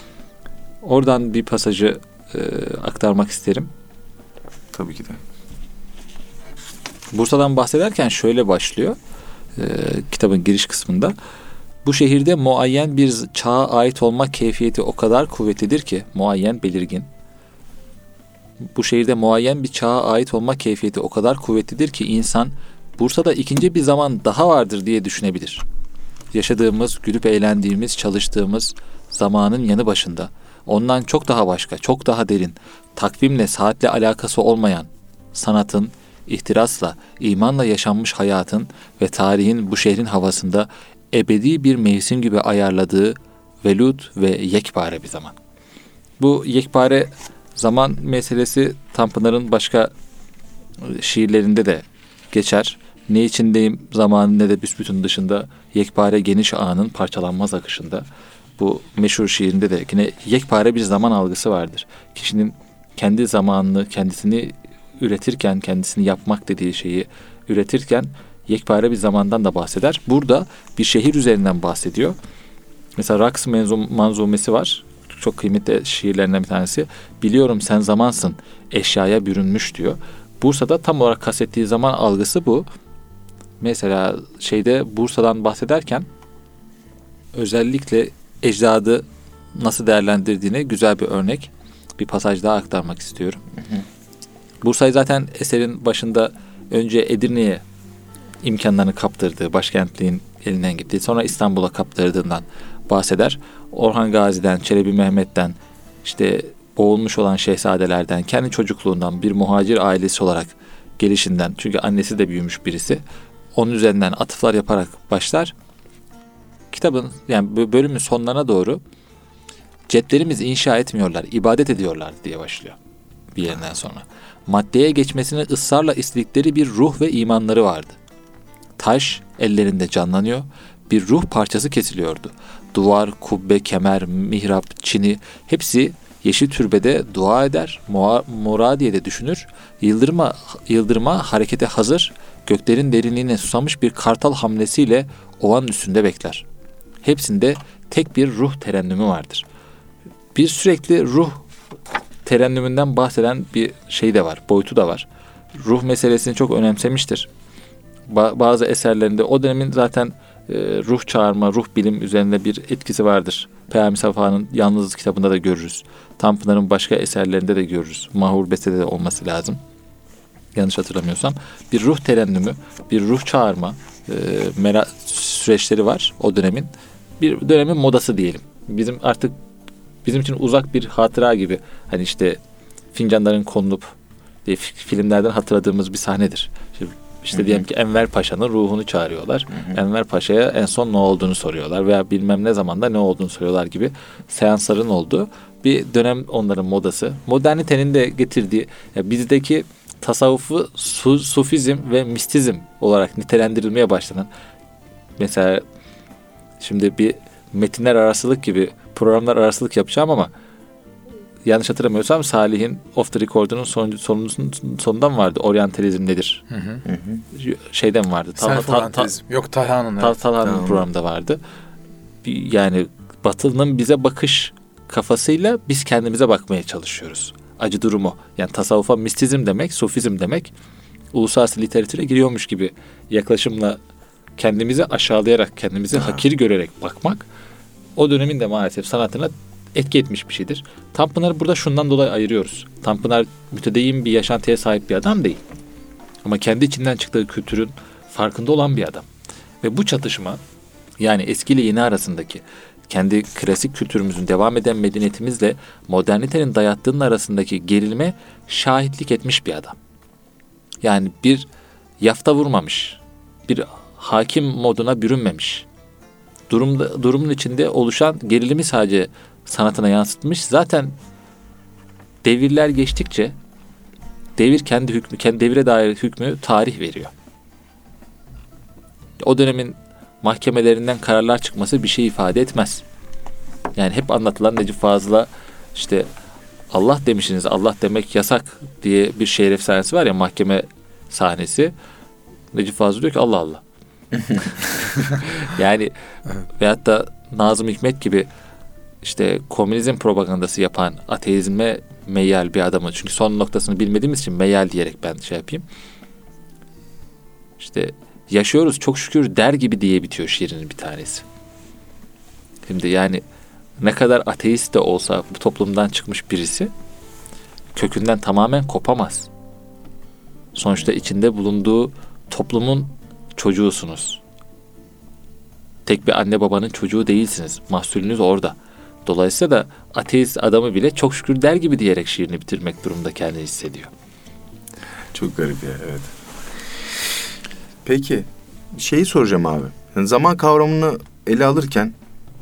Oradan bir pasajı e, aktarmak isterim. Tabii ki de. Bursa'dan bahsederken şöyle başlıyor e, kitabın giriş kısmında. Bu şehirde muayyen bir çağa ait olma keyfiyeti o kadar kuvvetlidir ki, muayyen belirgin. Bu şehirde muayyen bir çağa ait olma keyfiyeti o kadar kuvvetlidir ki insan Bursa'da ikinci bir zaman daha vardır diye düşünebilir. Yaşadığımız, gülüp eğlendiğimiz, çalıştığımız zamanın yanı başında ondan çok daha başka, çok daha derin, takvimle, saatle alakası olmayan sanatın, ihtirasla, imanla yaşanmış hayatın ve tarihin bu şehrin havasında ebedi bir mevsim gibi ayarladığı velut ve yekpare bir zaman. Bu yekpare zaman meselesi Tanpınar'ın başka şiirlerinde de geçer. Ne içindeyim zamanın ne de büsbütün dışında, yekpare geniş ağının parçalanmaz akışında. Bu meşhur şiirinde de yine yekpare bir zaman algısı vardır. Kişinin kendi zamanını, kendisini üretirken, kendisini yapmak dediği şeyi üretirken yekpare bir zamandan da bahseder. Burada bir şehir üzerinden bahsediyor. Mesela Raks menzum, manzumesi var. Çok kıymetli şiirlerinden bir tanesi. Biliyorum sen zamansın, eşyaya bürünmüş diyor. Bursa'da tam olarak kastettiği zaman algısı bu. Mesela şeyde Bursa'dan bahsederken özellikle ecdadı nasıl değerlendirdiğine güzel bir örnek, bir pasaj daha aktarmak istiyorum. Hı hı. Bursa'yı zaten eserin başında önce Edirne'ye imkanlarını kaptırdığı, başkentliğin elinden gittiği, sonra İstanbul'a kaptırdığından bahseder. Orhan Gazi'den, Çelebi Mehmet'ten, işte boğulmuş olan şehzadelerden, kendi çocukluğundan bir muhacir ailesi olarak gelişinden, çünkü annesi de büyümüş birisi, onun üzerinden atıflar yaparak başlar. Kitabın, yani bölümün sonlarına doğru ceplerimiz inşa etmiyorlar, ibadet ediyorlar diye başlıyor bir yerinden sonra. Maddeye geçmesini ısrarla istedikleri bir ruh ve imanları vardı. Taş ellerinde canlanıyor, bir ruh parçası kesiliyordu. Duvar, kubbe, kemer, mihrap, çini hepsi yeşil türbede dua eder, muradiye düşünür, yıldırma, yıldırma harekete hazır, göklerin derinliğine susamış bir kartal hamlesiyle ovanın üstünde bekler. Hepsinde tek bir ruh terennümü vardır. Bir sürekli ruh terennümünden bahseden bir şey de var, boyutu da var. Ruh meselesini çok önemsemiştir. Ba- bazı eserlerinde o dönemin zaten e, ruh çağırma, ruh bilim üzerinde bir etkisi vardır. Peyami Safa'nın Yalnızlık kitabında da görürüz. Tanpınar'ın başka eserlerinde de görürüz. Mahur Beste'de de olması lazım. Yanlış hatırlamıyorsam. Bir ruh terennümü, bir ruh çağırma e, mera- süreçleri var o dönemin. Bir dönemin modası diyelim. Bizim artık bizim için uzak bir hatıra gibi. Hani işte fincanların konulup diye filmlerden hatırladığımız bir sahnedir. Şimdi işte hı hı. diyelim ki Enver Paşa'nın ruhunu çağırıyorlar. Hı hı. Enver Paşa'ya en son ne olduğunu soruyorlar veya bilmem ne zamanda ne olduğunu soruyorlar gibi seansların olduğu bir dönem onların modası. Modernitenin de getirdiği, ya bizdeki tasavvufu su, sufizm ve mistizm olarak nitelendirilmeye başlanan, mesela şimdi bir metinler arasılık gibi programlar arasılık yapacağım ama yanlış hatırlamıyorsam Salih'in Off the Record'unun son, sonunun sonundan vardı. Oryantalizm nedir? Hı hı. Şeyden vardı. Self-oryantalizm. Yok Talha'nın. Ta, evet. Talha'nın tamam. Programda vardı. Yani Batılı'nın bize bakış kafasıyla biz kendimize bakmaya çalışıyoruz. Acı durumu. Yani tasavvufa mistizm demek, sufizm demek, uluslararası literatüre giriyormuş gibi yaklaşımla kendimizi aşağılayarak, kendimizi ha. hakir görerek bakmak, o dönemin de maalesef sanatına etki etmiş bir şeydir. Tanpınar'ı burada şundan dolayı ayırıyoruz. Tanpınar mütedeyyin bir yaşantıya sahip bir adam değil. Ama kendi içinden çıktığı kültürün farkında olan bir adam. Ve bu çatışma, yani eski ile yeni arasındaki, kendi klasik kültürümüzün devam eden medeniyetimizle modernitenin dayattığının arasındaki gerilime şahitlik etmiş bir adam. Yani bir yafta vurmamış, bir hakim moduna bürünmemiş. Durumda, durumun içinde oluşan gerilimi sadece sanatına yansıtmış. Zaten devirler geçtikçe devir kendi hükmü, kendi devire dair hükmü tarih veriyor. O dönemin mahkemelerinden kararlar çıkması bir şey ifade etmez. Yani hep anlatılan Necip Fazıl'a işte Allah demişsiniz, Allah demek yasak diye bir şehir efsanesi var ya, mahkeme sahnesi. Necip Fazıl diyor ki Allah Allah. Yani veyahut da Nazım Hikmet gibi işte komünizm propagandası yapan, ateizme meyyal bir adamı, çünkü son noktasını bilmediğimiz için meyyal diyerek ben şey yapayım. İşte yaşıyoruz çok şükür der gibi diye bitiyor şiirinin bir tanesi. Şimdi yani ne kadar ateist de olsa bu toplumdan çıkmış birisi kökünden tamamen kopamaz. Sonuçta içinde bulunduğu toplumun çocuğusunuz. Tek bir anne babanın çocuğu değilsiniz. Mahsulünüz orada. Dolayısıyla da ateist adamı bile çok şükür der gibi diyerek şiirini bitirmek durumunda kendini hissediyor. Çok garip ya, evet. Peki şeyi soracağım abi. Yani zaman kavramını ele alırken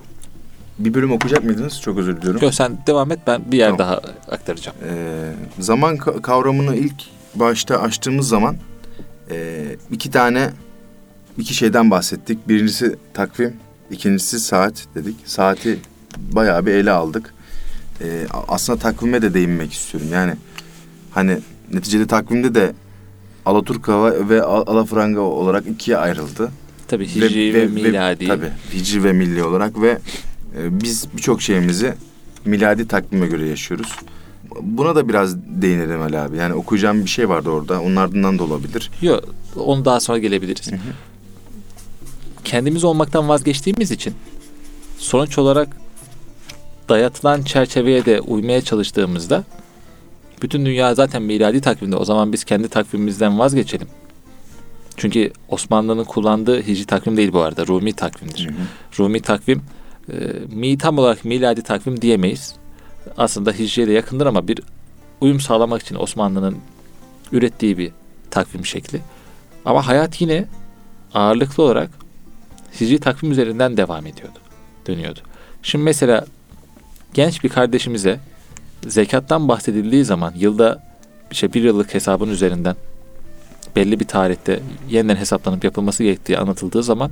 bir bölüm okuyacak mıydınız? Çok özür diliyorum. Yok, sen devam et, ben bir yer Tamam. daha aktaracağım. Ee, zaman ka- kavramını ilk başta açtığımız zaman e, iki tane iki şeyden bahsettik. Birincisi takvim, ikincisi saat dedik. Saati bayağı bir ele aldık. Ee, aslında takvime de değinmek istiyorum. Yani hani neticede takvimde de Alaturka ve Alafranga olarak ikiye ayrıldı. Tabii hicri ve, ve, ve miladi. Tabii hicri ve milli olarak ve e, biz birçok şeyimizi miladi takvime göre yaşıyoruz. Buna da biraz değinelim Ali abi. Yani okuyacağım bir şey vardı orada. Onun ardından da olabilir. Yok, onu daha sonra gelebiliriz. Hı hı. Kendimiz olmaktan vazgeçtiğimiz için sonuç olarak dayatılan çerçeveye de uymaya çalıştığımızda bütün dünya zaten miladi takvimde. O zaman biz kendi takvimimizden vazgeçelim. Çünkü Osmanlı'nın kullandığı hicri takvim değil bu arada. Rumi takvimdir. Hı hı. Rumi takvim e, mi tam olarak miladi takvim diyemeyiz. Aslında hicriye de yakındır ama bir uyum sağlamak için Osmanlı'nın ürettiği bir takvim şekli. Ama hayat yine ağırlıklı olarak hicri takvim üzerinden devam ediyordu. Dönüyordu. Şimdi mesela genç bir kardeşimize zekattan bahsedildiği zaman yılda işte bir yıllık hesabın üzerinden belli bir tarihte yeniden hesaplanıp yapılması gerektiği anlatıldığı zaman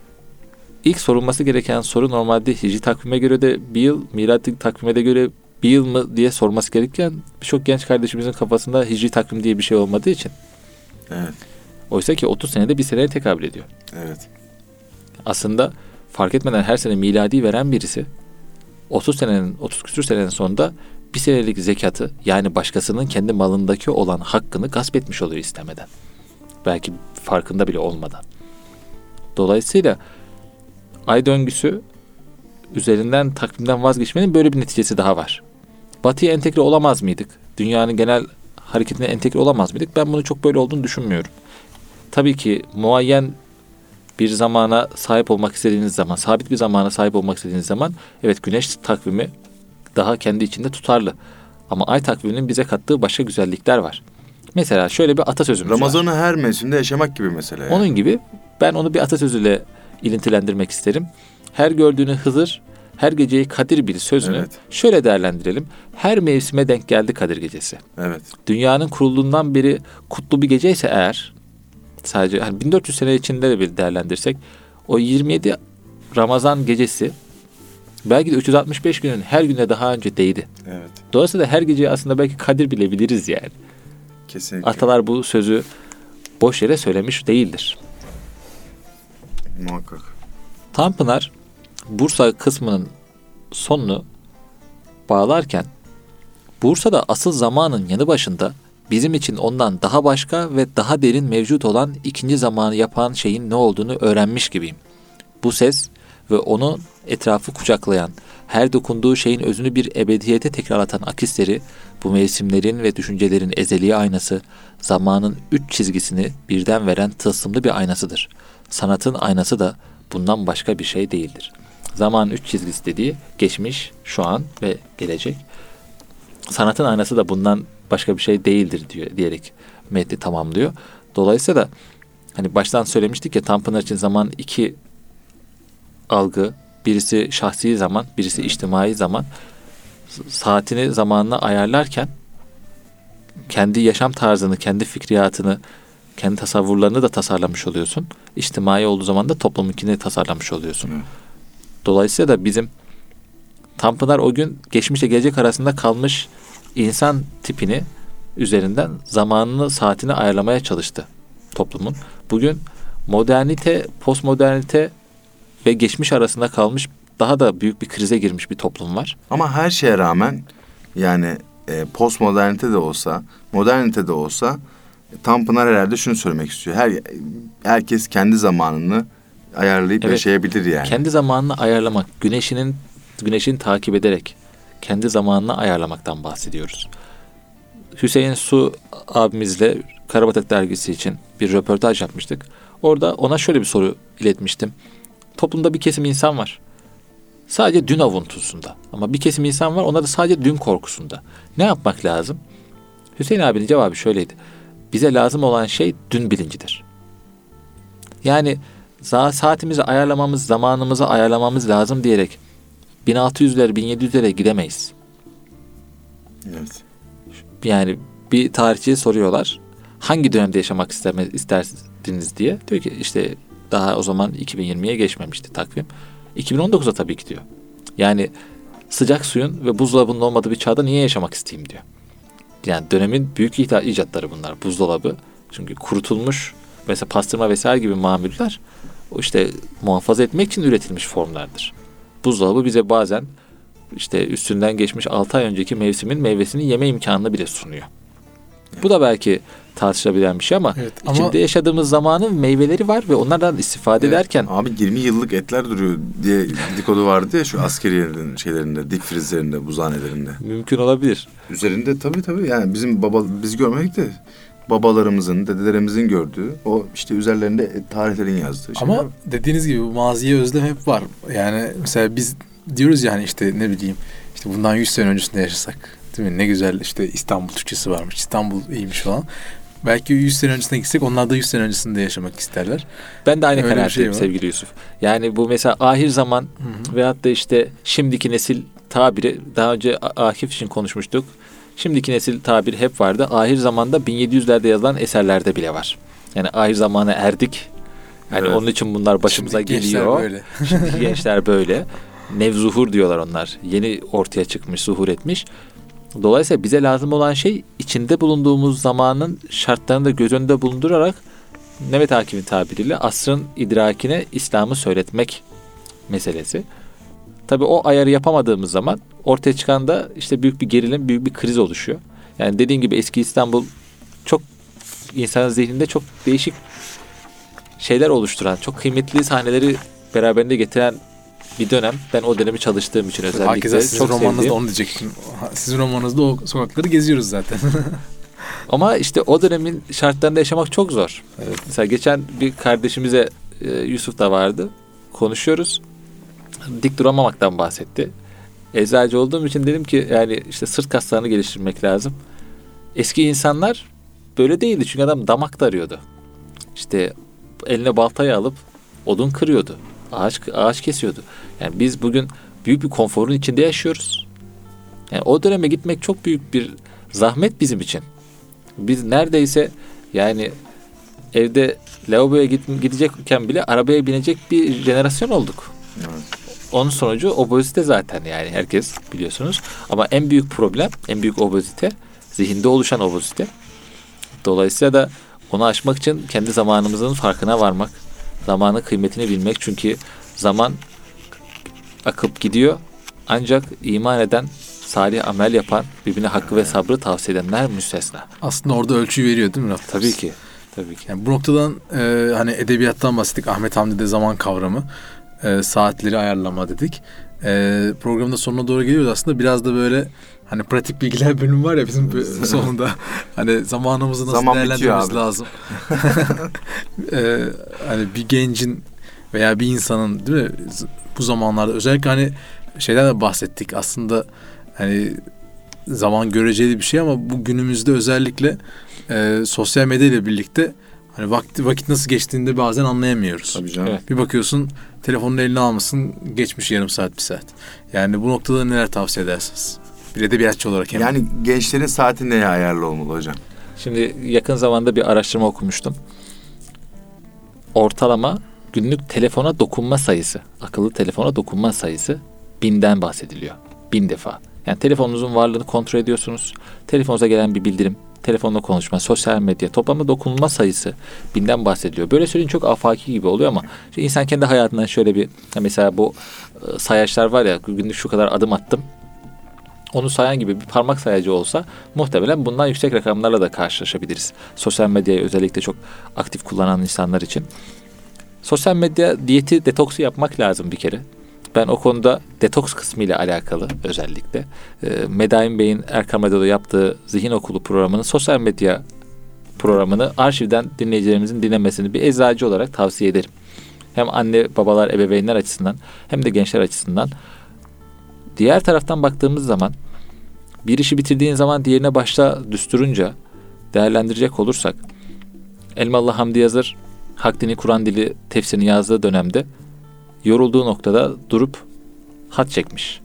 ilk sorulması gereken soru normalde hicri takvime göre de bir yıl, miladi takvime de göre bir yıl mı diye sorması gerekirken birçok genç kardeşimizin kafasında hicri takvim diye bir şey olmadığı için. Evet. Oysa ki otuz senede bir seneye tekabül ediyor. Evet. Aslında fark etmeden her sene miladi veren birisi otuz senenin, otuz küsur senenin sonunda bir senelik zekatı, yani başkasının kendi malındaki olan hakkını gasp etmiş oluyor istemeden. Belki farkında bile olmadan. Dolayısıyla ay döngüsü üzerinden takvimden vazgeçmenin böyle bir neticesi daha var. Batı'ya entegre olamaz mıydık? Dünyanın genel hareketine entegre olamaz mıydık? Ben bunu çok böyle olduğunu düşünmüyorum. Tabii ki muayyen bir zamana sahip olmak istediğiniz zaman, sabit bir zamana sahip olmak istediğiniz zaman evet, güneş takvimi daha kendi içinde tutarlı. Ama ay takviminin bize kattığı başka güzellikler var. Mesela şöyle bir atasözümüz Ramazan'ı var. her mevsimde yaşamak gibi mesela. Yani. Onun gibi ben onu bir atasözüyle ilintilendirmek isterim. Her gördüğünü Hızır, her geceyi Kadir bil sözünü evet. şöyle değerlendirelim. Her mevsime denk geldi Kadir gecesi. Evet. Dünyanın kurulduğundan beri kutlu bir gece ise eğer, sadece hani bin dört yüz sene içinde de bir değerlendirsek, o yirmi yedi Ramazan gecesi belki de üç yüz altmış beş günün her güne daha önce değdi. Evet. Dolayısıyla her geceyi aslında belki Kadir bilebiliriz yani. Kesinlikle. Atalar bu sözü boş yere söylemiş değildir. Muhakkak. Tanpınar Bursa kısmının sonunu bağlarken Bursa'da asıl zamanın yanı başında bizim için ondan daha başka ve daha derin mevcut olan ikinci zamanı yapan şeyin ne olduğunu öğrenmiş gibiyim. Bu ses ve onu etrafı kucaklayan her dokunduğu şeyin özünü bir ebediyete tekrarlatan akisleri, bu mevsimlerin ve düşüncelerin ezeli aynası, zamanın üç çizgisini birden veren tılsımlı bir aynasıdır. Sanatın aynası da bundan başka bir şey değildir. Zamanın üç çizgisi dediği geçmiş, şu an ve gelecek. Sanatın aynası da bundan başka bir şey değildir diyor, diyerek metni tamamlıyor. Dolayısıyla da hani baştan söylemiştik ya, Tanpınar için zaman iki algı. Birisi şahsi zaman, birisi içtimai zaman. Saatini zamanına ayarlarken kendi yaşam tarzını, kendi fikriyatını, kendi tasavvurlarını da tasarlamış oluyorsun. İçtimai olduğu zaman da toplumunkini tasarlamış oluyorsun. Evet. Dolayısıyla da bizim Tanpınar o gün geçmişle gelecek arasında kalmış insan tipini üzerinden zamanını, saatini ayarlamaya çalıştı toplumun. Bugün modernite, postmodernite ve geçmiş arasında kalmış, daha da büyük bir krize girmiş bir toplum var. Ama her şeye rağmen yani e, postmodernite de olsa, modernite de olsa e, Tanpınar herhalde şunu söylemek istiyor. Her herkes kendi zamanını ayarlayıp Evet, yaşayabilir yani. Kendi zamanını ayarlamak, güneşinin güneşin takip ederek kendi zamanını ayarlamaktan bahsediyoruz. Hüseyin Su abimizle Karabatak dergisi için bir röportaj yapmıştık. Orada ona şöyle bir soru iletmiştim. Toplumda bir kesim insan var. Sadece dün avuntusunda. Ama bir kesim insan var, onlar da sadece dün korkusunda. Ne yapmak lazım? Hüseyin abinin cevabı şöyleydi. Bize lazım olan şey dün bilincidir. Yani saatimizi ayarlamamız, zamanımızı ayarlamamız lazım diyerek bin altı yüzlere, bin yedi yüzlere gidemeyiz. Evet. Yani bir tarihçiye soruyorlar. Hangi dönemde yaşamak isteme, isterdiniz diye. Diyor ki işte daha o zaman iki bin yirmiye geçmemişti takvim. iki bin on dokuza tabii ki diyor. Yani sıcak suyun ve buzdolabının olmadığı bir çağda niye yaşamak isteyeyim diyor. Yani dönemin büyük icatları bunlar. Buzdolabı. Çünkü kurutulmuş mesela pastırma vesaire gibi mamuller o işte muhafaza etmek için üretilmiş formlardır. Buzdolabı bize bazen işte üstünden geçmiş altı ay önceki mevsimin meyvesini yeme imkanını bile sunuyor. Bu da belki tartışılabilen bir şey ama Evet, ama içinde yaşadığımız zamanın meyveleri var ve onlardan istifade Evet. ederken Abi yirmi yıllık etler duruyor diye dedikodu vardı ya şu askeriyenin şeylerinde, dip frizlerinde, buzhanelerinde. mümkün olabilir. Üzerinde tabii tabii yani bizim baba biz görmedik de babalarımızın, dedelerimizin gördüğü o işte üzerlerinde tarihlerin yazdığı şeyler. ama dediğiniz gibi bu maziye özlem hep var. Yani mesela biz diyoruz ya hani işte ne bileyim işte bundan yüz sene öncesinde yaşasak, değil mi? Ne güzel işte İstanbul Türkçesi varmış. İstanbul iyiymiş falan. Belki yüz sene öncesine gitsek onlar da yüz sene öncesinde yaşamak isterler. Ben de aynı Öyle bir kanaatteyim şey var. sevgili Yusuf. Yani bu mesela ahir zaman Hı hı. veyahut da işte şimdiki nesil tabiri, daha önce A- Akif için konuşmuştuk. Şimdiki nesil tabiri hep vardı. Ahir zamanda bin yedi yüzlerde yazılan eserlerde bile var. Yani ahir zamana erdik. Yani Evet. onun için bunlar başımıza Şimdiki gençler geliyor. böyle. Şimdiki gençler böyle. Nevzuhur diyorlar onlar. Yeni ortaya çıkmış, zuhur etmiş. Dolayısıyla bize lazım olan şey içinde bulunduğumuz zamanın şartlarını da göz önünde bulundurarak Mehmet Akif'in tabiriyle asrın idrakine İslam'ı söyletmek meselesi. Tabii o ayarı yapamadığımız zaman ortaya çıkan da işte büyük bir gerilim, büyük bir kriz oluşuyor. Yani dediğin gibi eski İstanbul çok insanın zihninde çok değişik şeyler oluşturan, çok kıymetli sahneleri beraberinde getiren bir dönem. Ben o dönemi çalıştığım için özellikle Hakeza sizin çok romanınızda sevdiğim. onu diyecektim. Sizin romanınızda o sokakları geziyoruz zaten. Ama işte o dönemin şartlarında yaşamak çok zor. Evet. Mesela geçen bir kardeşimize e, Yusuf da vardı. Konuşuyoruz. Dik duramamaktan bahsetti. Eczacı olduğum için dedim ki yani işte sırt kaslarını geliştirmek lazım. Eski insanlar böyle değildi. Çünkü adam damak da arıyordu. İşte eline baltayı alıp odun kırıyordu. Ağaç ağaç kesiyordu. Yani biz bugün büyük bir konforun içinde yaşıyoruz. Yani o döneme gitmek çok büyük bir zahmet bizim için. Biz neredeyse yani evde lavaboya git, gidecekken bile arabaya binecek bir jenerasyon olduk. Evet. Onun sonucu obezite zaten, yani herkes biliyorsunuz. Ama en büyük problem, en büyük obezite zihinde oluşan obezite. Dolayısıyla da onu aşmak için kendi zamanımızın farkına varmak, zamanın kıymetini bilmek. Çünkü zaman akıp gidiyor. Ancak iman eden, salih amel yapan, birbirine hakkı ve sabrı tavsiye edenler müstesna. Aslında orada ölçüyü veriyor değil mi Rafet? Tabii ki. Tabii ki. Yani bu noktadan e, hani edebiyattan bahsettik. Ahmet Hamdi'de zaman kavramı, e, saatleri ayarlama dedik. Ee, programın da sonuna doğru geliyoruz. Aslında biraz da böyle hani pratik bilgiler bölümü var ya bizim bu- sonunda. Hani zamanımızı nasıl Zaman değerlendirmemiz bitiyor abi. lazım. ee, hani bir gencin veya bir insanın değil mi z- bu zamanlarda özellikle hani şeyden de bahsettik. Aslında hani zaman göreceli bir şey ama bu günümüzde özellikle e, sosyal medya ile birlikte hani vakti vakit nasıl geçtiğini de bazen anlayamıyoruz. Tabii canım. Evet. Bir bakıyorsun telefonun eline almışsın geçmiş yarım saat bir saat. Yani bu noktada neler tavsiye edersiniz? Bir edebiyatçı olarak hem. Yani gençlerin saati neye ayarlı olmalı hocam? Şimdi yakın zamanda bir araştırma okumuştum. Ortalama günlük telefona dokunma sayısı, akıllı telefona dokunma sayısı binden bahsediliyor. Bin defa. Yani telefonunuzun varlığını kontrol ediyorsunuz. Telefonunuza gelen bir bildirim, telefonla konuşma, sosyal medya, toplamda dokunma sayısı binden bahsediliyor. Böyle söyleyince çok afaki gibi oluyor ama işte insan kendi hayatından şöyle bir, mesela bu e, sayaçlar var ya, günlük şu kadar adım attım. Onu sayan gibi bir parmak sayacı olsa muhtemelen bundan yüksek rakamlarla da karşılaşabiliriz. Sosyal medyayı özellikle çok aktif kullanan insanlar için. Sosyal medya diyeti, detoksu yapmak lazım bir kere. Ben o konuda detoks kısmı ile alakalı özellikle e, Medaim Bey'in Erkam Radyo'da yaptığı Zihin Okulu programının sosyal medya programını arşivden dinleyicilerimizin dinlemesini bir eczacı olarak tavsiye ederim. Hem anne babalar, ebeveynler açısından hem de gençler açısından. Diğer taraftan baktığımız zaman bir işi bitirdiğin zaman diğerine başla düsturunca değerlendirecek olursak Elmalı Hamdi Yazır Hak Dini Kur'an Dili tefsirini yazdığı dönemde yorulduğu noktada durup hat çekmiş.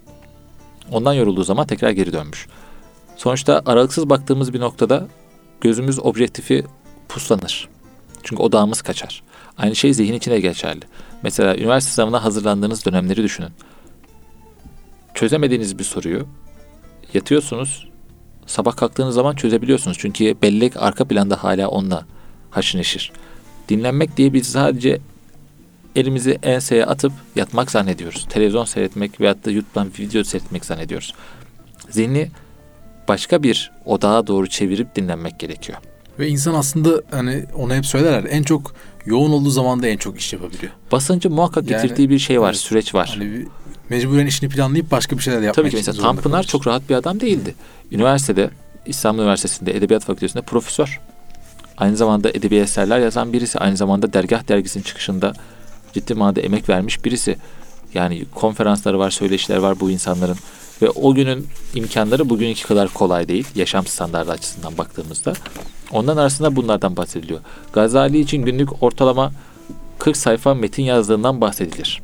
Ondan yorulduğu zaman tekrar geri dönmüş. Sonuçta aralıksız baktığımız bir noktada gözümüz objektifi puslanır. Çünkü odağımız kaçar. Aynı şey zihin için de geçerli. Mesela üniversite sınavına hazırlandığınız dönemleri düşünün. Çözemediğiniz bir soruyu yatıyorsunuz, sabah kalktığınız zaman çözebiliyorsunuz. Çünkü bellek arka planda hala onunla haşır neşir. Dinlenmek diye biz sadece elimizi enseye atıp yatmak zannediyoruz. Televizyon seyretmek veyahut da YouTube'dan video seyretmek zannediyoruz. Zihni başka bir odağa doğru çevirip dinlenmek gerekiyor. Ve insan aslında hani onu hep söylerler. En çok yoğun olduğu zamanda en çok iş yapabiliyor. Basıncı muhakkak Yani, getirdiği bir şey var, evet, süreç var. Hani bir, mecburen işini planlayıp başka bir şeyler yapmak Tabii ki mesela zorunda Tanpınar kalıyoruz. çok rahat bir adam değildi. Üniversitede, İstanbul Üniversitesi'nde Edebiyat Fakültesi'nde profesör. Aynı zamanda edebi eserler yazan birisi. Aynı zamanda Dergah Dergisi'nin çıkışında ciddi manada emek vermiş birisi. Yani konferansları var, söyleşileri var bu insanların. Ve o günün imkanları bugünkü kadar kolay değil. Yaşam standartı açısından baktığımızda. Ondan arasında bunlardan bahsediliyor. Gazali için günlük ortalama kırk sayfa metin yazdığından bahsedilir.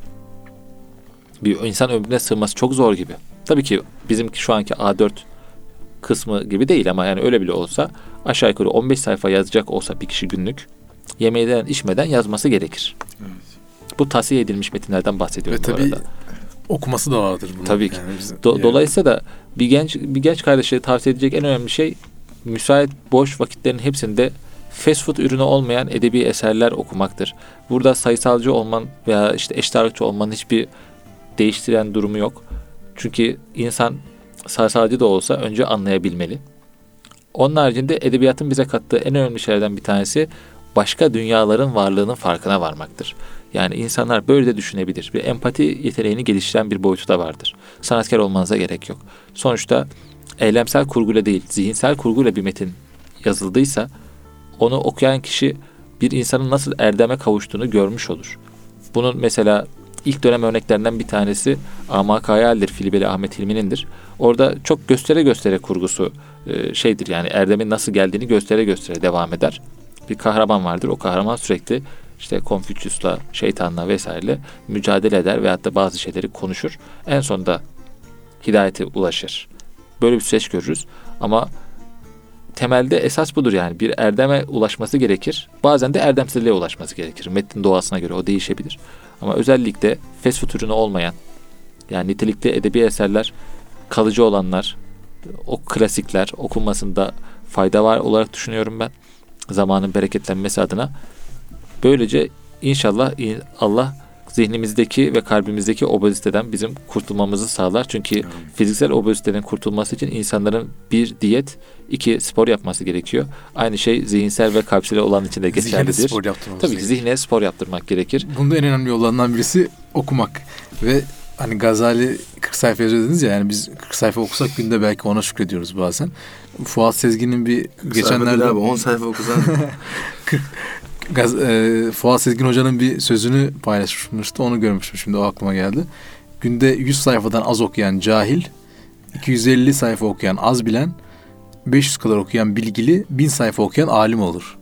Bir insan ömrüne sığması çok zor gibi. Tabii ki bizimki şu anki A dört kısmı gibi değil ama yani öyle bile olsa aşağı yukarı on beş sayfa yazacak olsa bir kişi günlük yemeğden içmeden yazması gerekir. Evet. Bu tavsiye edilmiş metinlerden bahsediyorum Ve bu tabii arada. okuması da vardır bunun. Tabii ki. Yani bizim- Do- yani- Dolayısıyla da bir genç bir genç kardeşe tavsiye edecek en önemli şey müsait boş vakitlerin hepsinde fast food ürünü olmayan edebi eserler okumaktır. Burada sayısalcı olman veya işte eşit ağırlıkçı olmanın hiçbir değiştiren durumu yok. Çünkü insan sayısalcı da olsa önce anlayabilmeli. Onun haricinde edebiyatın bize kattığı en önemli şeylerden bir tanesi başka dünyaların varlığının farkına varmaktır. Yani insanlar böyle de düşünebilir. Bir empati yeteneğini geliştiren bir boyutu da vardır. Sanatkar olmanıza gerek yok. Sonuçta eylemsel kurguyla değil, zihinsel kurguyla bir metin yazıldıysa onu okuyan kişi bir insanın nasıl erdeme kavuştuğunu görmüş olur. Bunun mesela ilk dönem örneklerinden bir tanesi Amak Hayaldir, Filibeli Ahmet Hilmi'nindir. Orada çok göstere göstere kurgusu e, şeydir yani erdemin nasıl geldiğini göstere göstere devam eder. Bir kahraman vardır. O kahraman sürekli işte Konfüçyüs'la, şeytanla vesaire mücadele eder veyahut da bazı şeyleri konuşur. En sonunda hidayete ulaşır. Böyle bir süreç görürüz. Ama temelde esas budur yani. Bir erdeme ulaşması gerekir. Bazen de erdemsizliğe ulaşması gerekir. Metnin doğasına göre o değişebilir. Ama özellikle fast food ürünü olmayan, yani nitelikli edebi eserler, kalıcı olanlar, o klasikler okunmasında fayda var olarak düşünüyorum ben. Zamanın bereketlenmesi adına. Böylece inşallah Allah zihnimizdeki ve kalbimizdeki obeziteden bizim kurtulmamızı sağlar. Çünkü Evet. fiziksel obeziteden kurtulması için insanların bir diyet, iki spor yapması gerekiyor. Aynı şey zihinsel ve kalpsel olan için de Zihne geçerlidir. spor yaptırmamız Tabii ki gerekiyor. zihne spor yaptırmak gerekir. Bunda en önemli yollarından birisi okumak. Ve hani Gazali kırk sayfa yazıyor dediniz ya, yani biz kırk sayfa okusak günde belki ona şükrediyoruz bazen. Fuat Sezgin'in bir geçenlerde abi on sayfa okusan Gaz, e, Fuat Sezgin Hoca'nın bir sözünü paylaşmıştı. Onu görmüştüm, şimdi o aklıma geldi. Günde yüz sayfadan az okuyan cahil, iki yüz elli sayfa okuyan az bilen, beş yüz kadar okuyan bilgili, bin sayfa okuyan alim olur.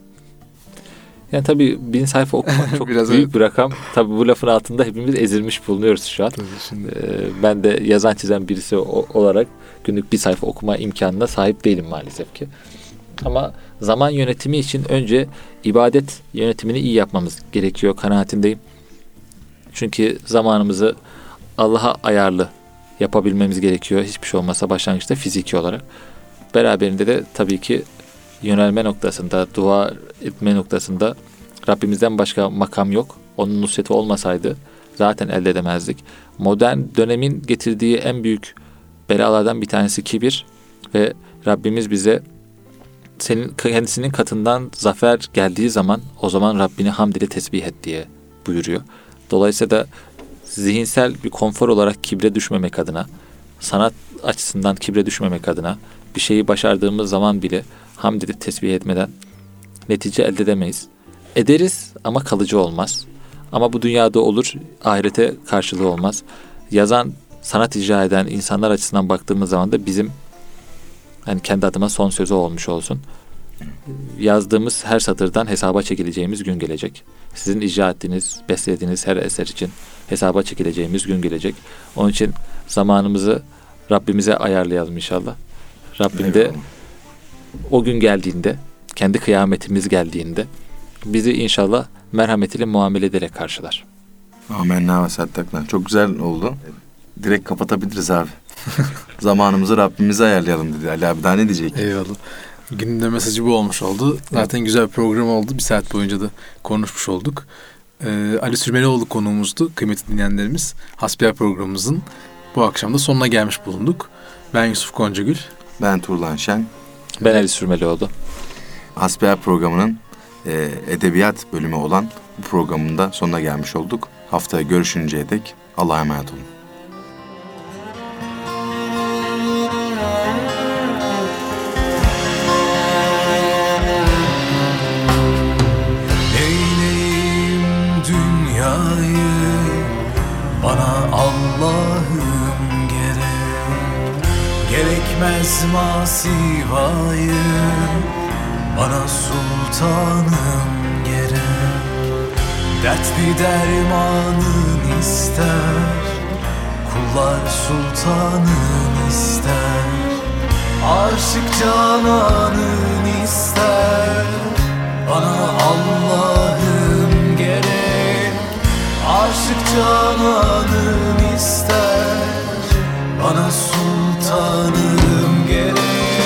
Yani tabii bin sayfa okumak çok Biraz büyük evet. bir rakam. Tabii bu lafın altında hepimiz ezilmiş bulunuyoruz şu an. Şimdi... Ee, ben de yazan çizen birisi o- olarak günlük bir sayfa okuma imkanına sahip değilim maalesef ki. Ama zaman yönetimi için önce ibadet yönetimini iyi yapmamız gerekiyor kanaatindeyim. Çünkü zamanımızı Allah'a ayarlı yapabilmemiz gerekiyor. Hiçbir şey olmasa başlangıçta fiziki olarak. Beraberinde de tabii ki yönelme noktasında, dua etme noktasında Rabbimizden başka makam yok. Onun nusreti olmasaydı zaten elde edemezdik. Modern dönemin getirdiği en büyük belalardan bir tanesi kibir ve Rabbimiz bize senin kendisinin katından zafer geldiği zaman o zaman Rabbini hamd ile tesbih et diye buyuruyor. Dolayısıyla da zihinsel bir konfor olarak kibre düşmemek adına, sanat açısından kibre düşmemek adına bir şeyi başardığımız zaman bile hamd edip tesbih etmeden netice elde edemeyiz. Ederiz ama kalıcı olmaz. Ama bu dünyada olur, ahirete karşılığı olmaz. Yazan, sanat icra eden insanlar açısından baktığımız zaman da bizim, yani kendi adıma son sözü olmuş olsun, yazdığımız her satırdan hesaba çekileceğimiz gün gelecek. Sizin icra ettiğiniz, beslediğiniz her eser için hesaba çekileceğimiz gün gelecek. Onun için zamanımızı Rabbimize ayarlayalım inşallah. Rabbim de o gün geldiğinde, kendi kıyametimiz geldiğinde bizi inşallah merhametiyle muamele ederek karşılar. Amenna ve saddakna. Çok güzel oldu. Direkt kapatabiliriz abi. Zamanımızı Rabbimize ayarlayalım dedi Ali abi. Daha ne diyecek? Eyvallah. Günün de mesajı bu olmuş oldu. Zaten güzel bir program oldu. Bir saat boyunca da konuşmuş olduk. Ee, Ali Sürmelioğlu konuğumuzdu. Kıymetli dinleyenlerimiz. Hasbihal programımızın bu akşam da sonuna gelmiş bulunduk. Ben Yusuf Goncagül. Ben Turlan Şen. Ben Ali Sürmelioğlu. Hasbihal programının e, edebiyat bölümü olan bu programında sonuna gelmiş olduk. Haftaya görüşünceye dek Allah'a emanet olun. Eyleyim dünyayı bana Allah'ım gerek, gerekmez masivayı bana sultanım gerek. Dertli dermanın ister, kullar sultanın ister, aşık cananın ister, bana Allah'ım gerek. Aşık cananın ister, bana sultanım gerek.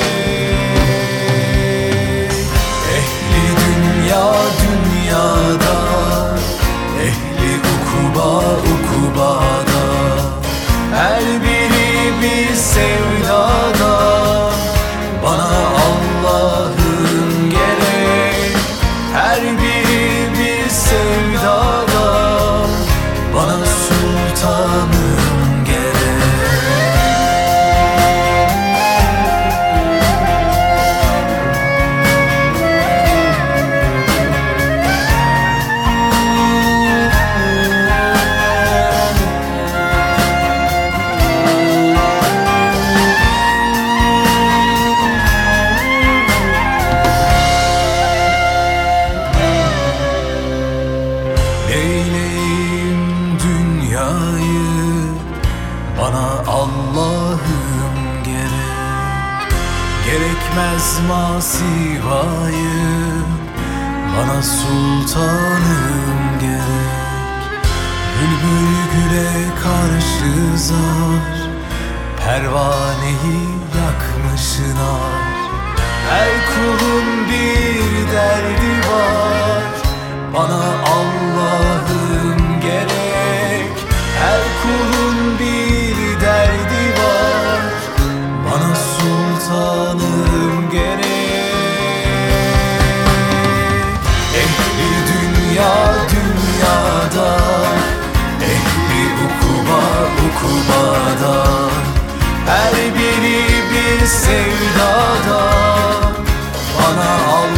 Ehli dünya dünyada, ehli ukuba ukubada, her biri bir sevdada, bana Allah'ım gerek. Her biri bir sevdada, bana sultanım gerek. Eyleyim dünyayı bana Allah'ım gerek, gerekmez masivayı bana sultanım gerek. Bülbül güle karşı zar, pervaneyi yakmışlar. Her kulun bir derdi var, bana Allah'ım gerek. Her kulun bir derdi var, bana sultanım gerek. Ehli dünya dünyada, ehli ukuba ukuba, deli bir sevdada bana Allah